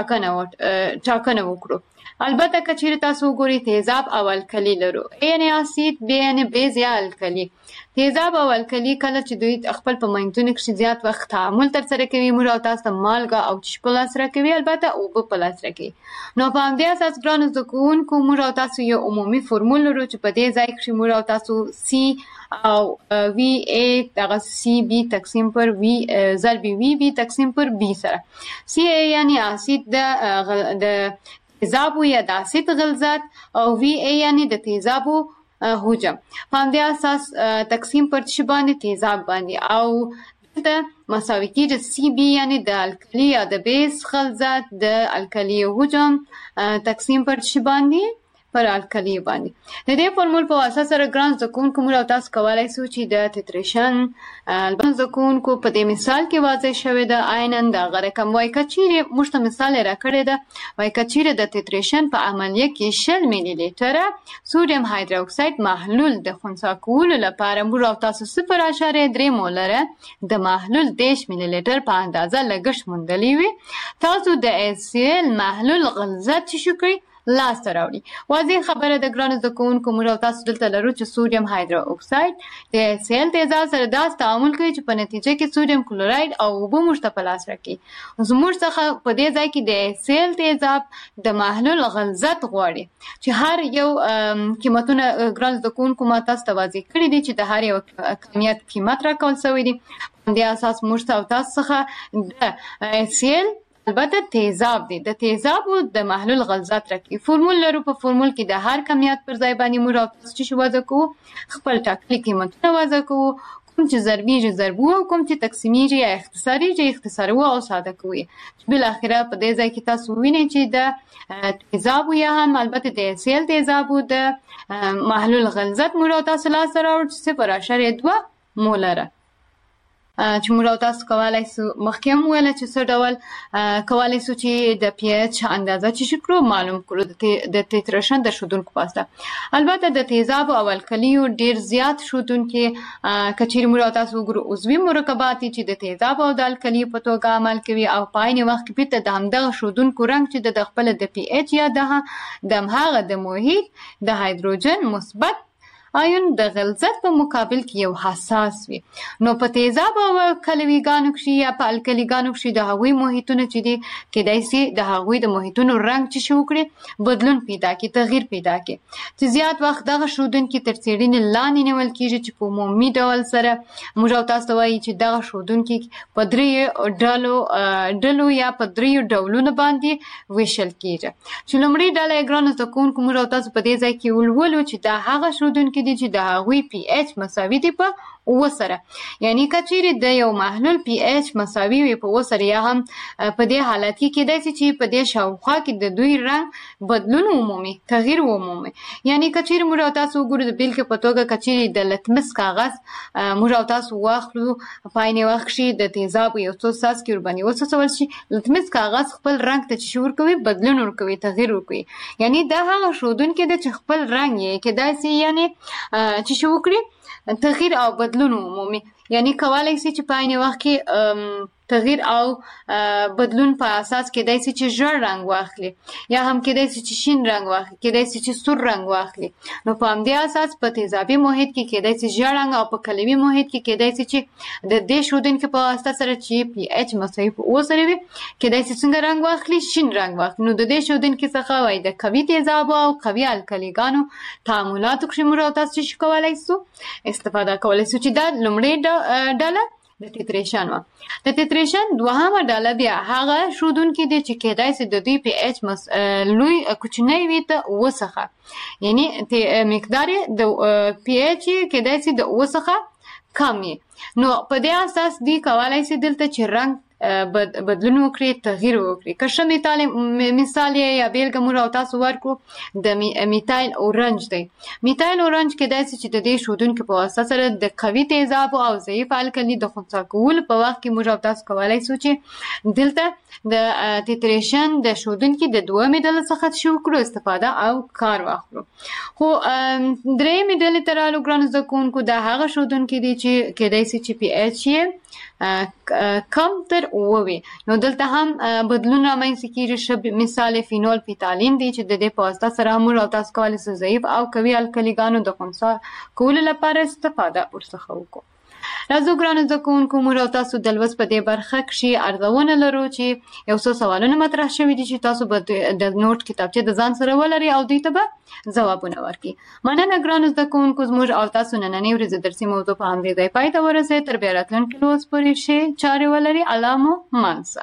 ټاکنه وکړو. البته که چیرې تاسو وګورئ تیزاب او الکلي لرو، یعنې اسید، بی یعنې بیز یا الکلي. تیزاب او الکلي کله چې دوی خپل په منځونو کښې زیات وخت تعامل ترسره کوي، موږ او تاسو ته مالګه او چشم په لاس راکوي، البته اوبه په لاس راکوي. نو په همدې اساس ګرانو زده کوونکو موږ او تاسو یو عمومي فورمول لرو چې په دې ځای کښې موږ او تاسو سی او وی ای دغه سی بی تقسیم پر وی ضرب وی بی تقسیم پر بی سره. سی ای یعنې اسید د تیزابو یا د اسید غلظت او وی ای یعنې د تیزابو حجم. په همدې اساس تقسیم پر څه باندې؟ تیزاب باندې. او دلته مساوي کېږي سی بی یعنې د الکلي یا د بیس غلظت د الکلي حجم تقسیم پر څه باندې؟ پر الکلی باندې. د دې فورمول په واسطه سره ګران زکونکو موږ تاسو کولای شو چې د تیتریشن البته زکونکو په دې مثال کې واضح شوی د عیناً د غرقم وای کچيري موږ ته مثال راکړی ده وای کچيري د تیتریشن په عملیه کې شل میلی لیټر سوډیم هایدروکساید محلول د خنثی کولو لپاره موږ تاسو صفر اعشاریه درې مولره د محلول دیش میلی لیټر په اندازه لګښت موندلی وي. تاسو د ایسیل محلول غلظت شو کړئ لاس ته راوړي. واضح خبره د ګرانو زده کوونکو موږ تاسو دلته لرو چې سوډیم هایدرو اکساید د سیل تیزاب سره داسې تعامل کوي چې په نتیجه کې سوډیم کلوراید او اوبه موږ ته په لاس راکړي. زموږ څخه په دې ځای کې د سیل تیزاب د محلول غلظت غواړي چې هر یو قیمتونه ګرانو زده کوونکو ما تاسو ته واضح کړي دي چې د هر یو کمیت قیمت راکول شوی دي. په دې اساس موږ ته تاسو څخه د سیل البته تیزاب دی د تیزابو د محلول غلظت راکړي. فورمول لرو په فورمول کې د هر کمیت پر ځای باندې موږ تاسو چې وضع کوو خپل ټاکلي قیمتونه وضع کوو کوم چې ضربیږي ضربو او کوم چې تقسیمیږي یا اختصاریږي اختصارو او ساده کوي. بل اخره په دې ځای کې تاسو وینئ چې د تیزابو یا هم البته د سیل تیزابو د محلول غلظت موږ تاسو لاس راوړو چې صفر اعشاریه دوه مولره چې موږ تاسو کولای شو مخکې هم ویل چې څه ډول کولای شو چې د پی ایچ اندازه چې شکرو معلوم کړو د تیتریشن د شودونکو پاسته. البته د تیزاب او الکلیو ډیر زیات شودونکو کچیر موږ تاسو وګورو عضوي مرکبات چې د تیزاب او د الکلیو په توګه عمل کوي او پاینه وخت کې په د همدغه شودونکو رنګ چې د خپل د پی ایچ یا د همغه د محیط د هایدروجن مثبت آیون د غلظت په مقابل کې یو حساس وي. نو په تیزاب او کلویګانو کې یا په الکلیګانو کې د هغوی محیطونه چې دي کېدای شي د هغوی د محیطونو رنګ چې شو کړي بدلون پیدا کړي تغییر پیدا کړي چې زیات وخت دغه شودونکي تر څېړنې لاندې نیول کېږي چې په عمومي ډول سره موږ تاسو ته وایي چې دغه شودونکي په درې ډلو ډلو یا په درې ډولونو باندې ویشل کېږي. چې لومړی ډله یې ګرانو زده کوونکو موږ تاسو په دې ځای کې ولولو چې دا هغه شودونکي دي چې د هغوی پی ایچ مساوي دي په اوه سره. یعنی کچیرې د یو محلول پی ایچ مساوي وي په اوه سره یا هم په دې حالت کې کېدای شي چې په دې شاوخوا کې د دوی رنګ بدلون ومومي تغییر ومومي. یعنی کچیرې موږ تاسو وګورو د بیلګې په توګه کچیرې د لتمس کاغذ موږ تاسو واخلو پاینې وخت کې د تیزاب یو څو څاڅکي ورباندې وڅڅول شي لتمس کاغذ خپل رنګ ته چې شور کوي بدلون ورکوي تغییر ورکوي. یعنی دا هغه ښودونکی دی چې خپل رنګ یې کېدای شي یعنی چې شو وکړي تغییر او بدلون عمومي. یعنی کولای شي چې په عین وخت کې تغییر او بدلون په اساس کېدای شي چې ژړ رنګ واخلي یا هم کېدای شي چې شین رنګ واخلي کېدای شي چې سور رنګ واخلي. نو په همدې اساس په تیزابي محیط کې کېدای شي ژړ رنګ او په کلوي محیط کې کېدای شي چې د دې شودونکو په واسطه سره چې پی ایچ مساوي په اوه سره وي کېدای شي څنګه رنګ واخلي شین رنګ واخلي. نو د دې شودونکو څخه وایي د قوي تیزاب او قوي الکلیګانو تعاملاتو کې موږ تاسو چې کولای شو استفاده کولای شو چې دا لومړی ډله د تیتریشن و. د تیتریشن دوهمه ډله بیا هغه شودونکي دي چې کېدای شي د دوی پی ایچ مس لوی کوچنی وي ته اوه څخه یعنی مقدار د پی ایچ کېدای شي د اوه څخه کم وي. نو په دې اساس دی کولای شي دلته چې رنګ بدلون وکړي تغییر وکړي. که ښه مثال مثال یا بیلګه موږ تاسو ورکړو د میتایل اورنج دی. میتایل اورنج کېدای شي چې د دې شودونکو په واسطه سره د قوي تیزاب او ضعیف الکلی د خنثی کولو په وخت کې موږ تاسو کولای شو چې دلته د تیتریشن د شودونکو د دوه ډلې څخه شو کړو استفاده او کار واخلو. خو درې ډلې تر الو ګران زده کوونکو د هغه شودونکو دي چې کېدای شي چې پی ایچ یې کم تر اوه وي. نو دلته هم بدلون رامنځته کېږي. مثال فینول فیتالین دی چې د دې په واسطه سره موږ تاسو کولی شو ضعیف او قوي الکلیګانو د خنثی کولو لپاره استفاده ورڅخه وکړو. راځو ګرانو زده کوونکو موږ تاسو د لوست په دې برخه کې ارزونه لرو چې یو څو سوالونه مطرح شوي دي چې تاسو به د نوٹ کتابچې د ځان سره ولرئ او دوی ته به ځوابونه ورکړي. مننه ګرانو زده کوونکو زموږ او تاسو نننۍ ورځې درسي موضوع په همدې ځای پای ته ورسوئ. تر بیا راتلونکي لوست پورې ښې چارې ولرئ. الله مو مانسه.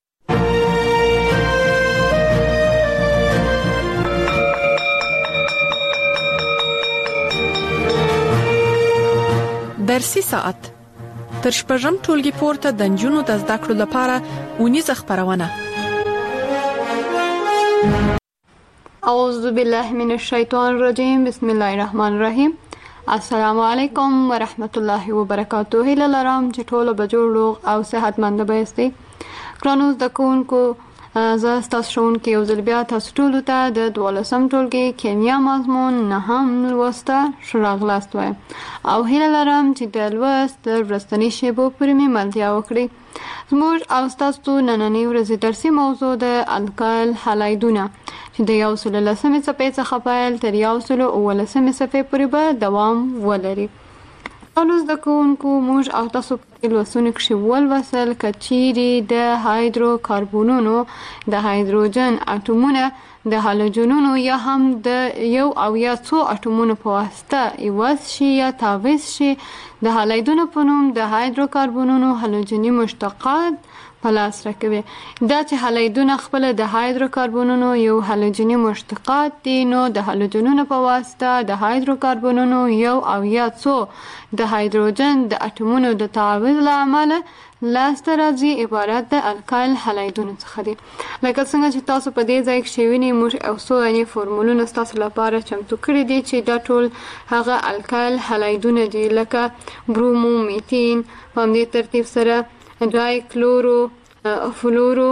درسي ساعت تر شپږم ټولګي پورته د نجونو د زده کړو لپاره ونیزه خبرونه. اعوذ بالله من الشیطان الرجیم بسم الله الرحمن الرحیم. السلام علیکم ورحمت الله وبرکاته. هیله لرم چې ټول به جوړ او صحتمند به یاستئ. ګرانو زده کوونکو، زه ستاسو ښوونکې یو ځل بیا تاسو ټولو ته د دولسم ټولګي کیمیا مضمون نهم لوسته ښه راغلاست وایم او هیله لرم چې د لوست د وروستنۍ شیبو پورې مې ملتیا وکړئ. زموږ او ستاسو نننۍ ورځې درسي موضوع د القایل هالایدونه چې د یو سل لسمې صفحې څخه پیل تر یو سل اوولسمې صفحې پورې به دوام ولري. نو زده کوونکو، موږ او تاسو په لوستونو کې ولوستل که چیرې د هایدروکاربونونو د هایدروجن اټومونه د هالوجنونو یا هم د یو او یا څو اټومونو په واسطه عوض شي یا تعویض شي، د هالایدونو په نوم د هایدروکاربونونو هالوجني مشتقات په لاس راکوي. دا چې هالایدونه خپل د هایدروکاربونونو یو هالوجني مشتقات دي، نو د هالوجنونو په واسطه د هایدروکاربونونو یو او یا څو د هایدروجن د اټومونو د تعویض له امله لاسته راځي عبارت د القایل هالایدونو څخه دي. لکه څنګه چې تاسو په دې ځای کې شویني، موږ او څو یعنی فورمولونه تاسو لپاره چمتو کړی دي چې دا ټول هغه القایل هالایدونه دي، لکه برومو، میتین، په همدې ترتیب سره ډای کلورو فلورو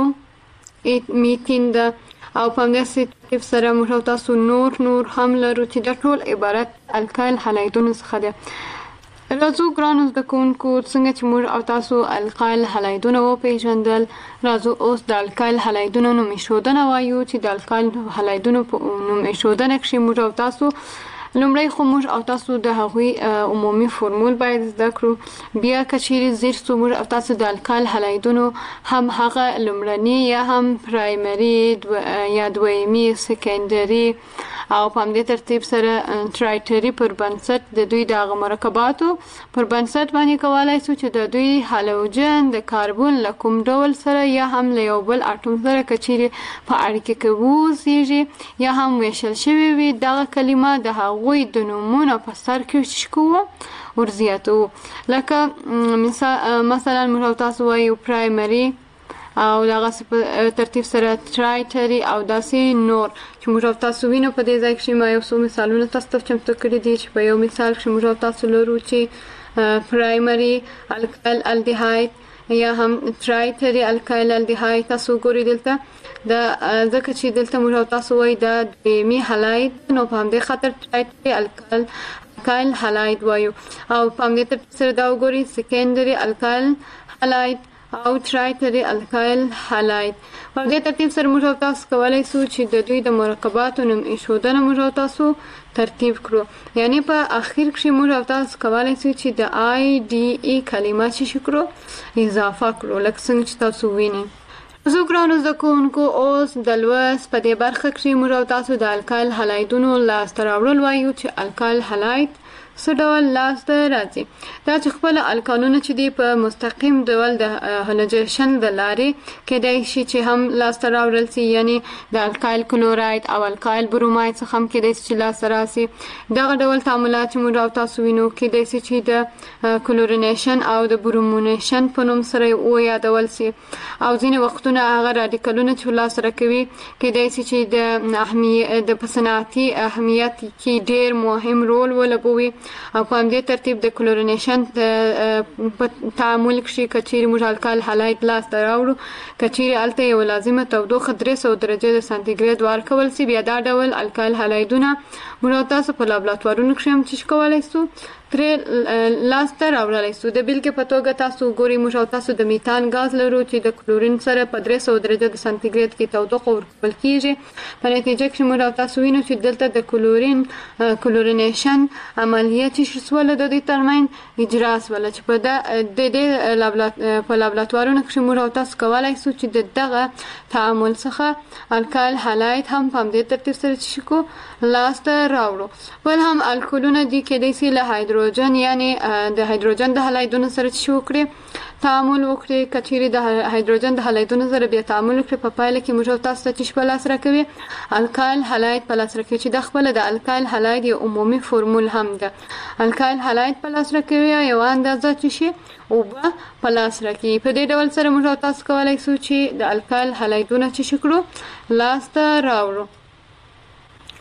میتین ده او په همدې ترتیب سره موږ تاسو نور نور هم لرو چې دا ټول عبارت القایل هالایدونو څخه دي. راځو ګرانو زده کوونکو، څنګه چې موږ او تاسو القایل هالایدونه وپېژندل، راځو اوس د القایل هالایدونو نوم ایښودنه وایو چې د القایل هالایدونو په نوم ایښودنه کښې موږ او تاسو لومړی خو موږ او تاسو د هغوی عمومي فورمول باید زده کړو. بیا که چیرې زیر سو موږ او تاسو د القایل هالایدونو هم هغه لومړني یا هم پرایمري دو یا دویمي سیکنډري او په همدې ترتیب سره ټرایټري پر بنسټ د دوی د مرکباتو پر بنسټ باندې کولای شو چې د دوی هالوجن د کاربن له کوم ډول سره یا هم له یو بل اټوم سره که چیرې په اړیکه کې واوسیږي یا هم ویشل شوي وي، دغه کلمه د هغوی د نومونو په سر کې شکوه ورزیاتو. لکه مثلا موږ تاسو وایو پرایمري او دغه په ترتیب سره ټرایټري او داسې نور چې موږ تاسو وینو. په دې ځای کې ما یو څو مثالونه تاسو ته چمتو کړي دي چې په یو مثال کې موږ تاسو لرو چې پرایمري القایل الډیهاید یا هم ټرایټري القایل الډیهاید. تاسو ګورئ دلته د ځکه چې دلته موږ تاسو وایي د دویمي هالاید، نو په همدې خاطر ټرایټري القایل القایل هالاید وایو او په همدې ترتیب سره دا وګورئ سیکنډري القایل هالاید او ټرایټري القایل هالاید. په دې ترتیب سره موږ تاسو کولای شو چې د دوی د مرکباتو نوم ایښودنه موږ تاسو ترتیب کړو، یعنی په اخر کې موږ تاسو کولای شو چې د آی ډي ای کلمه چې کړو اضافه کړو، لکه څنګه چې تاسو وینئ. زه ګرانو زده کوونکو، اوس د لوست په دې برخه کې موږ تاسو د القایل هالایدونو لاسته راوړل وایو چې القایل هالاید څه ډول لاسته راځي. دا چې خپل القانونه چې دی په مستقیم ډول د هالوجن د لارې کېدای شي چې هم لاسته راوړل شي، یعنی د القایل کلوراید او القایل بروماید څخه هم کېدای شي چې لاسته راسي. دغه ډول تعاملات چې موږ تاسو وینو کېدای شي چې د کلورینیشن او د برومونیشن په نوم سره ویادول شي، او ځینې وختونه هغه رادیکالونه چې لاسته راکوي کېدای شي چې د اهمیت د صنعتي اهمیت کې ډېر مهم رول ولوبوي. او په همدې ترتیب د کلورینیشن په تعامل کې کچېرې موږ القایل هالاید لاسته راوړو، کچېرې هلته یو لازمه تودوخه درې سوه درجې د سانتیګریډ ورکول شي، بیا دا ډول القایل هالایدونه موږ تاسو په لابراتوارونو کې هم څه کولی شو ترې لاسته راوړلی شو. د بیلګې په توګه تاسو ګورئ موږ تاسو د میتان غاز لرو چې د کلورین سره په درې سوه درجه د سانتیګریډ کې تودوخه ورکول کېږي. په نتیجه کې موږ تاسو وینو چې دلته د کلورین کلورینیشن عملیه چې شوله د دې ترمنځ اجرا شوله، چې په د دې په لابراتوارونو کې موږ تاسو کولی شو چې د دغه تعامل څخه القایل هالاید هم په همدې ترتیب سره چې کو لاسته راوړو. بل هم الکولونه دي کېدای شي له هایدروجن یعنی د هایدروجن د هالایدونو سره چې وکړي تعامل وکړي، کچېرې د هایدروجن د هالایدونو سره بیا تعامل وکړي، په پایله کې موږ تاسو ته چې په لاس راکوي القایل هالاید په لاس راکوي، چې د خپل د القایل هالاید یو عمومي فورمول هم ده. القایل هالاید په لاس راکوي یو اندازه چې شي اوبه په لاس راکوي. په دې ډول سره موږ تاسو کولی شو چې د القایل هالایدونه چې کړو لاسته راوړو.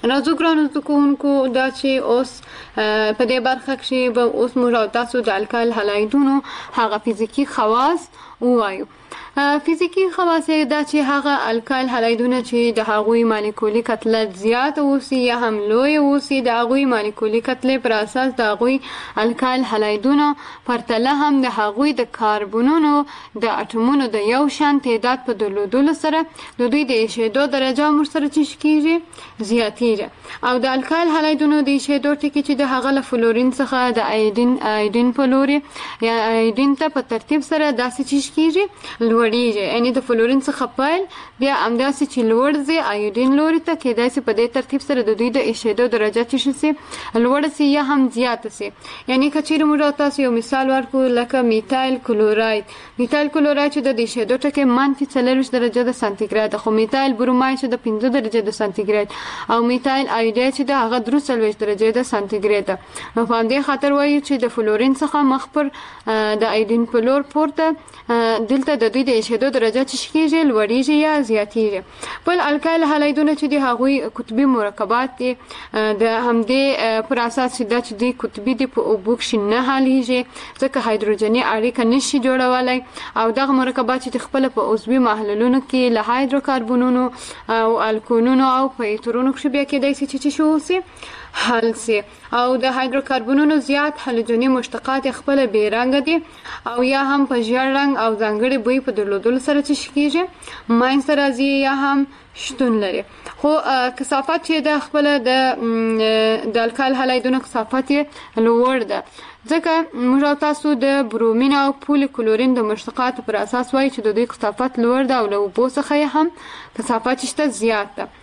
راځو ګرانو زده کوونکو دا چې اوس په دې برخه کې به اوس موږ تاسو د الکایل هلایدونو هغه فزیکی خواص ووایو. فزیکی خواص دا چې هغه الکایل هلایدونه چې د هغوی مالیکولي کتله زیات اوسي یا هم لوی اوسي د هغوی مالیکولي کتله پر اساس د هغوی الکایل هلایدونه پرتله هم د هغوی د کاربونونو د اټومونو د یو شان تعداد په درلودلو سره د دوی د ایشېدو درجه مر سره چش کیږي زیاتیږي او د الکایل هلایدونو د ایشېدو ټکي چې د هغه له فلورین څخه د ایودین ایودین فلوري یا ایودین ته په ترتیب سره داسې چش کیږي لوړیږي، یعنی د فلورین څخه پیل بیا همداسې چې لوړ ځي ایودین لوري ته کېدای شي په دې ترتیب سره د دوی د ایشېدو درجه چې شي لوړه سي یا هم زیاته سي. یعنی که چیرې موږ تاسو یو مثال ورکو لکه میتایل کلوراید، میتایل کلوراید چې د ایشېدو ټکي منفي څلوېښت درجه د سانتیګراد، خو میتایل بروماید چې د پنځه درجه د سانتیګراد او میتایل ایوداید چې د هغه درې څلوېښت درجه د سانتیګراد. نو په همدې خاطر وایي چې د فلورین څخه مخ پر د ایودین فلور پورته دلته د دوی د ایشېدو درجه چې کېږي لوړیږي یا زیاتیږي. بل الکایل هلایدونه چې د هغوی قطبي مرکبات دي د همدې پر اساس چې دا چې د قطبي دي په اوبو کې نه حلیږي ځکه هایدروجني اړیکه نشي جوړولی او دغه مرکبات چې خپل په عضوي محلولونو کې له هایدروکاربونونو او الکولونو او په ایترونو کې بیا کېدای شي چې شو سي حل سي او د هایدروکاربونونو زیات هالوجني مشتقات خپل بې رنګ دي او یا هم په ژیړ رنګ او ځانګړي بوی په درلودلو سره چې کېږي ماین سره ځي یا هم شتون لري. خو کثافت چې د خپل د د الکایل هلایدونو کثافت یې لوړ ده ځکه موږ تاسو د برومین او پولی کلورین د مشتقات پر اساس وایي چې د دوی کثافت لوړ ده او له اوبو څخه هم کثافت شته زیات ده.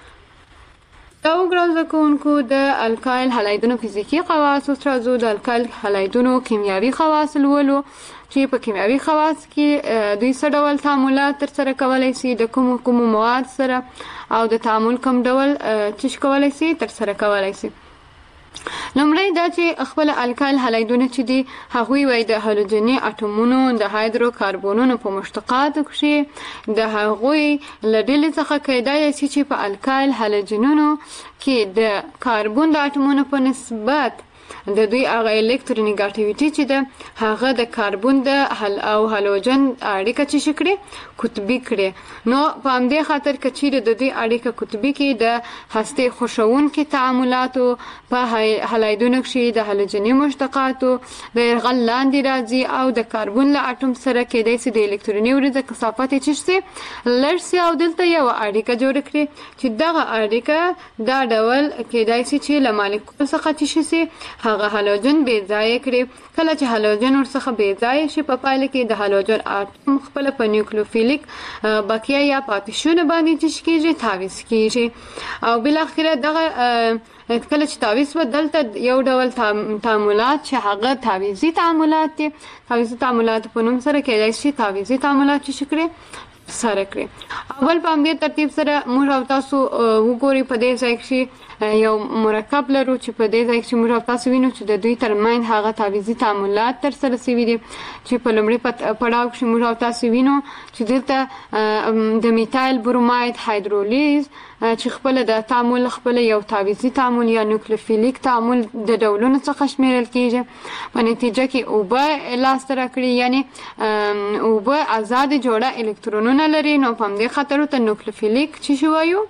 دا وګورئ زده کوونکو د الکایل هلایدونو فزیکی خواص اوس راځو د الکایل هلایدونو کیمیاوي خواص لولو چې په کیمیاوي خواص کې دوی څه ډول تعاملات ترسره کولی شي د کومو کومو مواد سره او د تعامل کوم ډول چې کولی شي ترسره کولی شي. لومړی دا چې خپل الکایل هلایدونه چې دي هغوی وای د هالوجني اټومونو د هایدروکاربونونو په مشتقاتو کې د هغوی له ډلې څخه کېدای شي چې په الکایل هالوجنونو کې د کاربون د اټومونو په نسبت د دوی هغه الکترونیګاټیویټي چې ده هغه د کاربون د هل او هالوجن اړیکه چې شکړي قطبي کړي. نو په همدې خاطر که چیرې د دوی اړیکه قطبي کې د هستې خوشونکي تعاملاتو په هلایدونو کې د هالوجني مشتقاتو د یرغل لاندې راځي او د کاربون له اټوم سره کېدای شي د الکتروني وریځ کثافت یې چې شي لږ شي او دلته یو اړیکه جوړه کړي چې دغه اړیکه دا ډول کېدای شي چې له مالیکول څخه چې شي هغه هالوجن بې ځای کړي. کله چې هالوجن ورڅخه بې ځای شي په پایله کې د هالوجن اټوم خپل په نیوکلیوفیلیک بقیه یا پاتیشونه باندې چې کېږي تعویض کېږي او بالاخره دغه کله چې تعویض به دلته یو ډول تعاملات چې هغه تعویضي تعاملات دي تعویضي تعاملات په نوم سره کېدای شي تعویضي تعاملات چې کړي سره کړي. اول په همدې ترتیب سره موږ تاسو وګورئ په دې ځای کې یو مرکب لرو چې په دې ځای کې موږ تاسو وینو چې د دوی ترمنځ هغه تعویضي تعاملات ترسره شوي دي چې په لومړي پړاو کې موږ تاسو وینو چې دلته د میتایل بروماید هایدرولیز چې خپل د تعامل خپل یو تعویضي تعامل یا نیوکلیوفیلیک تعامل د ډولونو څخه شمیرل کېږي. په نتیجه کې اوبه لاسته راکړي یعنی اوبه آزاد جوړه الکترونونه لري. نو په همدې خاطر ته نیوکلیوفیلیک چې شو وایو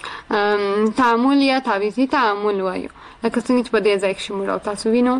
تعامل یا تعویضي تعامل وایو لکه څنګه چې په دې ځای کې موږ تاسو وینو.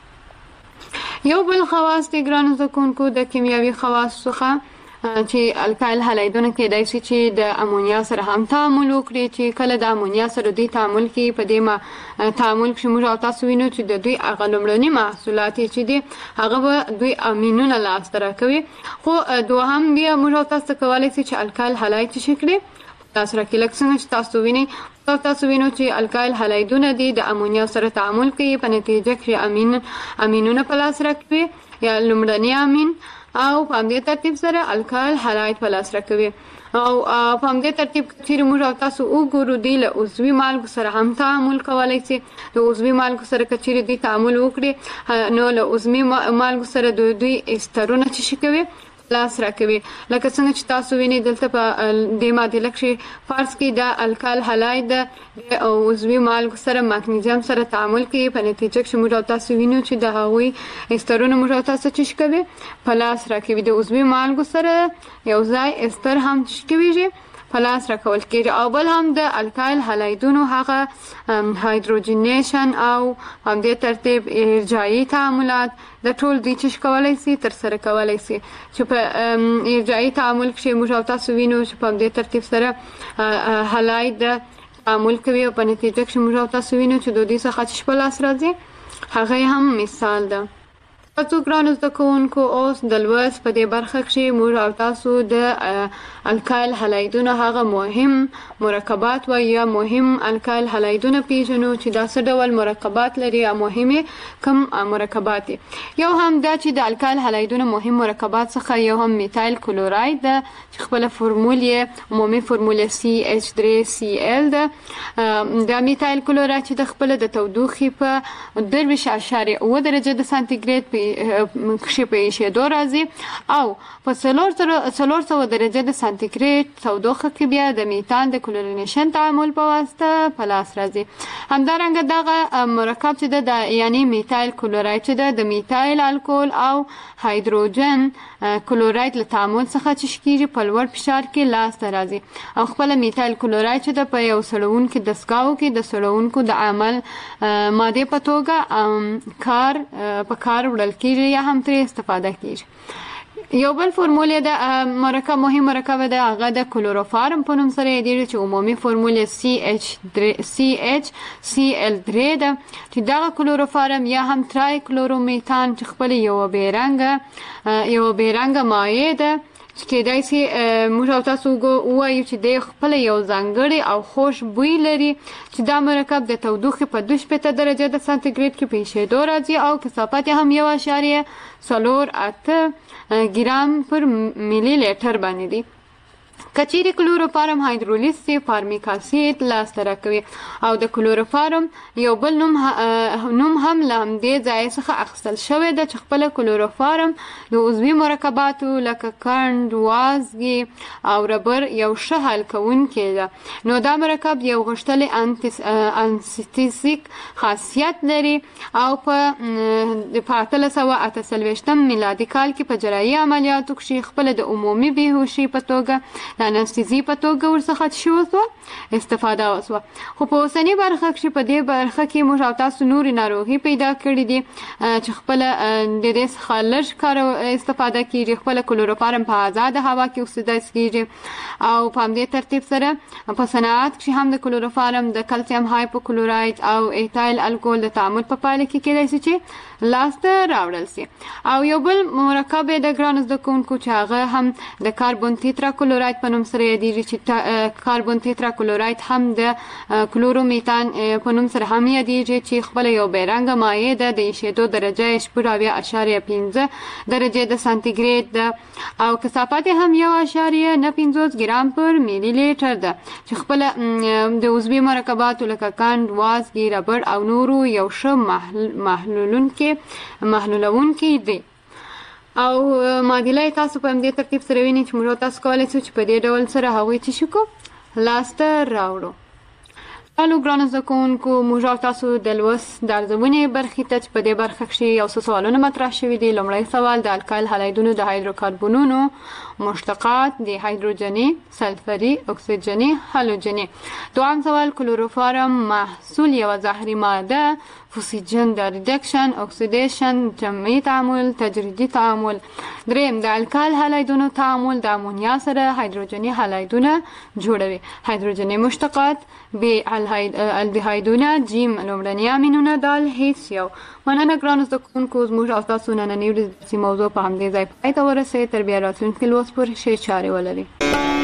یو بل خواص د ګرانو زده کوونکو د کیمیاوي خواص څخه چې الکایل هلایدونه کېدای شي چې د امونیا سره هم تعامل وکړي چې کله د امونیا سره دوی تعامل کوي په دې ما تعامل کې موږ تاسو وینو چې د دوی هغه لومړني محصولات چې دي هغه به دوی امینونه لاسته راکوي. خو دوهم بیا موږ تاسو کولی شي چې الکایل هلاید چې کړي تاسو راکې لکه څنګه چې تاسو وینئ تاسو وینئ چې الکایل هلایدونه دي د امونیا سره تعامل کوي په نتیجه کې امین امینونه په لاس راکوي یا لومړني امین او په همدې ترتیب سره الکایل هلاید په لاس راکوي او په همدې ترتیب چې موږ تاسو وګورو دی له عضوي مالګو سره هم تعامل کولی شي. د عضوي مالګو سره کچېرې دوی تعامل وکړي نو له عضوي مالګو سره دوی استرونه چې شي کوي لاس راکوي. لکه څنګه چې تاسو وینئ دلته په دې معادله کې فرض کړئ د الکال هلاید د عضوي مالګو سره مګنیزیم سره تعامل کوي، په نتیجه کې موږ تاسو وینو چې د هغوی استرونه موږ تاسو چش کوي په لاس راکوي. د عضوي مالګو سره یو ځای استر هم چش کوي په لاس راکول کېږي، او بل هم د الکایل هلایدونو هغه هایدروجنیشن او هم دې ترتیب ارجاعي تعاملات د ټول دوی چش کولای شي تر سره کولای شي چې په ارجاعي تعامل کې موږ تاسو وینو چې په دې ترتیب سره هلاید تعامل کوي او په نتیجه کې موږ تاسو وینو چې د دې څخه چش په لاس راځي. هغه هم مثال ده. تاسو ګرانو زده کوونکو اوس د لوست په دې برخه کې موږ او تاسو د الکایل هلایدونو هغه مهم مرکبات و یا مهم الکایل هلایدونه پیژنو چې دا څه ډول مرکبات لري او مهمه کوم مرکبات. یو هم دا چې د الکایل هلایدونو مهم مرکبات څخه یو هم میتایل کلوراید ده چې خپل فرمول یې عمومي فرمول سی ایچ تhree سی ال ده. د میتایل کلوراید چې د خپل د تودوخې په درویش اعشاریه اوه درجه د سانتیګریډ په کشي په شیدو راځي او په څلور سوه درجه د سانتیګریډ تودوخه کې بیا د میتان د کلورینیشن تعامل په واسطه په لاس راځي. همدارنګه دغه مرکب چې د یعنی میتایل کلوراید چې د میتایل الکول او هایدروجن کلوراید له تعامل څخه چش کیږي په لوړ فشار کې لاس ته راځي او خپل میتایل کلوراید چې د په یو سړونکو دستګاو کې د سړونکو د عمل ماده په توګه کار په کار وړل کیږي یا هم ترې استفاده کیږي. یو بل فرمول د مرکب مهم مرکب د هغه د کلوروفارم په نوم سره دی چې عمومي فرمول سی ایچ سی ایچ سی ال three ده چې دا کلوروفارم یا هم ترای کلورومیتان چې خپل یو بیرنګ یو بیرنګ مایع ده چې دای سي موږ تاسو وایو چې د خپل یو ځانګړي او خوش بوی لري چې دا مرکب د تودوخې په دوه شپږ درجه د سانتیګریډ کې په شیدو راځي او کثافت هم یو اشاریه څلور اته ګرام پر ملي لیټر باندې دی. کچيري کلوروفارم هایدرولیز سی فارمیک اسید لاس ته راکوي او د کلوروفارم یو بل نوم نوم هم لهم دې ځای څخه اخیستل شوی د خپل کلوروفارم د عضوي مرکباتو لکه کند وازګي او ربر یو ښه حل کوونکی ده. نو دا مرکب یو غښتلی انستیزیک خاصیت لري او په اتلس سوه اته څلوېښتم میلادي کال کې په جراحي عملیاتو کې خپل د عمومي بېهوشي په توګه د انستیزي په توګه ورڅخه شو وسوه استفاده وسوه. خو په اوسنۍ برخه کې په دې برخه کې موږ او تاسو نورې ناروغي پیدا کړې دي چې خپل د دې څخه لږ کار استفاده کیږي. خپل کلوروفارم په آزاد هوا کې اوکسیدایز کیږي او په همدې ترتیب سره په صنعت کې هم د کلوروفارم د کلسیم هایپوکلوراید او ایتایل الکول د تعامل په پایله کې کېدای شي چې لاسته راوړل شي. او یو بل مرکب د ګرانو زده کوونکو چې هغه هم د کاربون تیترا کلوراید په نوم سره یادېږي چې کاربون تیترا کلوراید هم د کلورومیتان په نوم سره هم یادېږي چې خپل یو بیرنګ مایع ده د شیدو درجه شپږ اویا اشاریه پنځه درجه د سانتیګریډ ده او کثافت هم یو اشاریه نه پنځوس ګرام پر ملي لیټر ده چې خپل د عضوي مرکباتو لکه کند وازګي ربړ او نورو یو ښه محلولونکي محلولونکي دي. او معادله تاسو په دې ترتیب سره وینئ چې موږ تاسو کولای شو چې په دې ډول سره هغوی چې شو لاسته راوړو. الو ګرانو زده کوونکو موږ تاسو د لوست د ارزونې برخې ته چې په دې برخه کې یو څه سوالونه مطرح شوي دي. لومړی سوال د الکایل هلایدونو د هایدروکاربونونو مشتقات د هایدروجني سلفري اکسیجني هالوجني. دویم سوال کلوروفارم محصول یو زهري ماده فوسیجن د ریډکشن اکسیدیشن جمعي تعامل تجریدي تعامل. دریم د الکایل هلایدونو تعامل د امونیا سره هایدروجني هلایدونه جوړوي. هایدروجني مشتقات ب الدهایدونه جیم لومړني امینونه دال هیڅ یو. مننه ګرانو زده کوونکو زموږ او تاسو نننۍ ورځې موضوع په همدې ځای پای ته ورسېد. تر بیا راتلونکي لوست پورې ښې چارې ولرئ.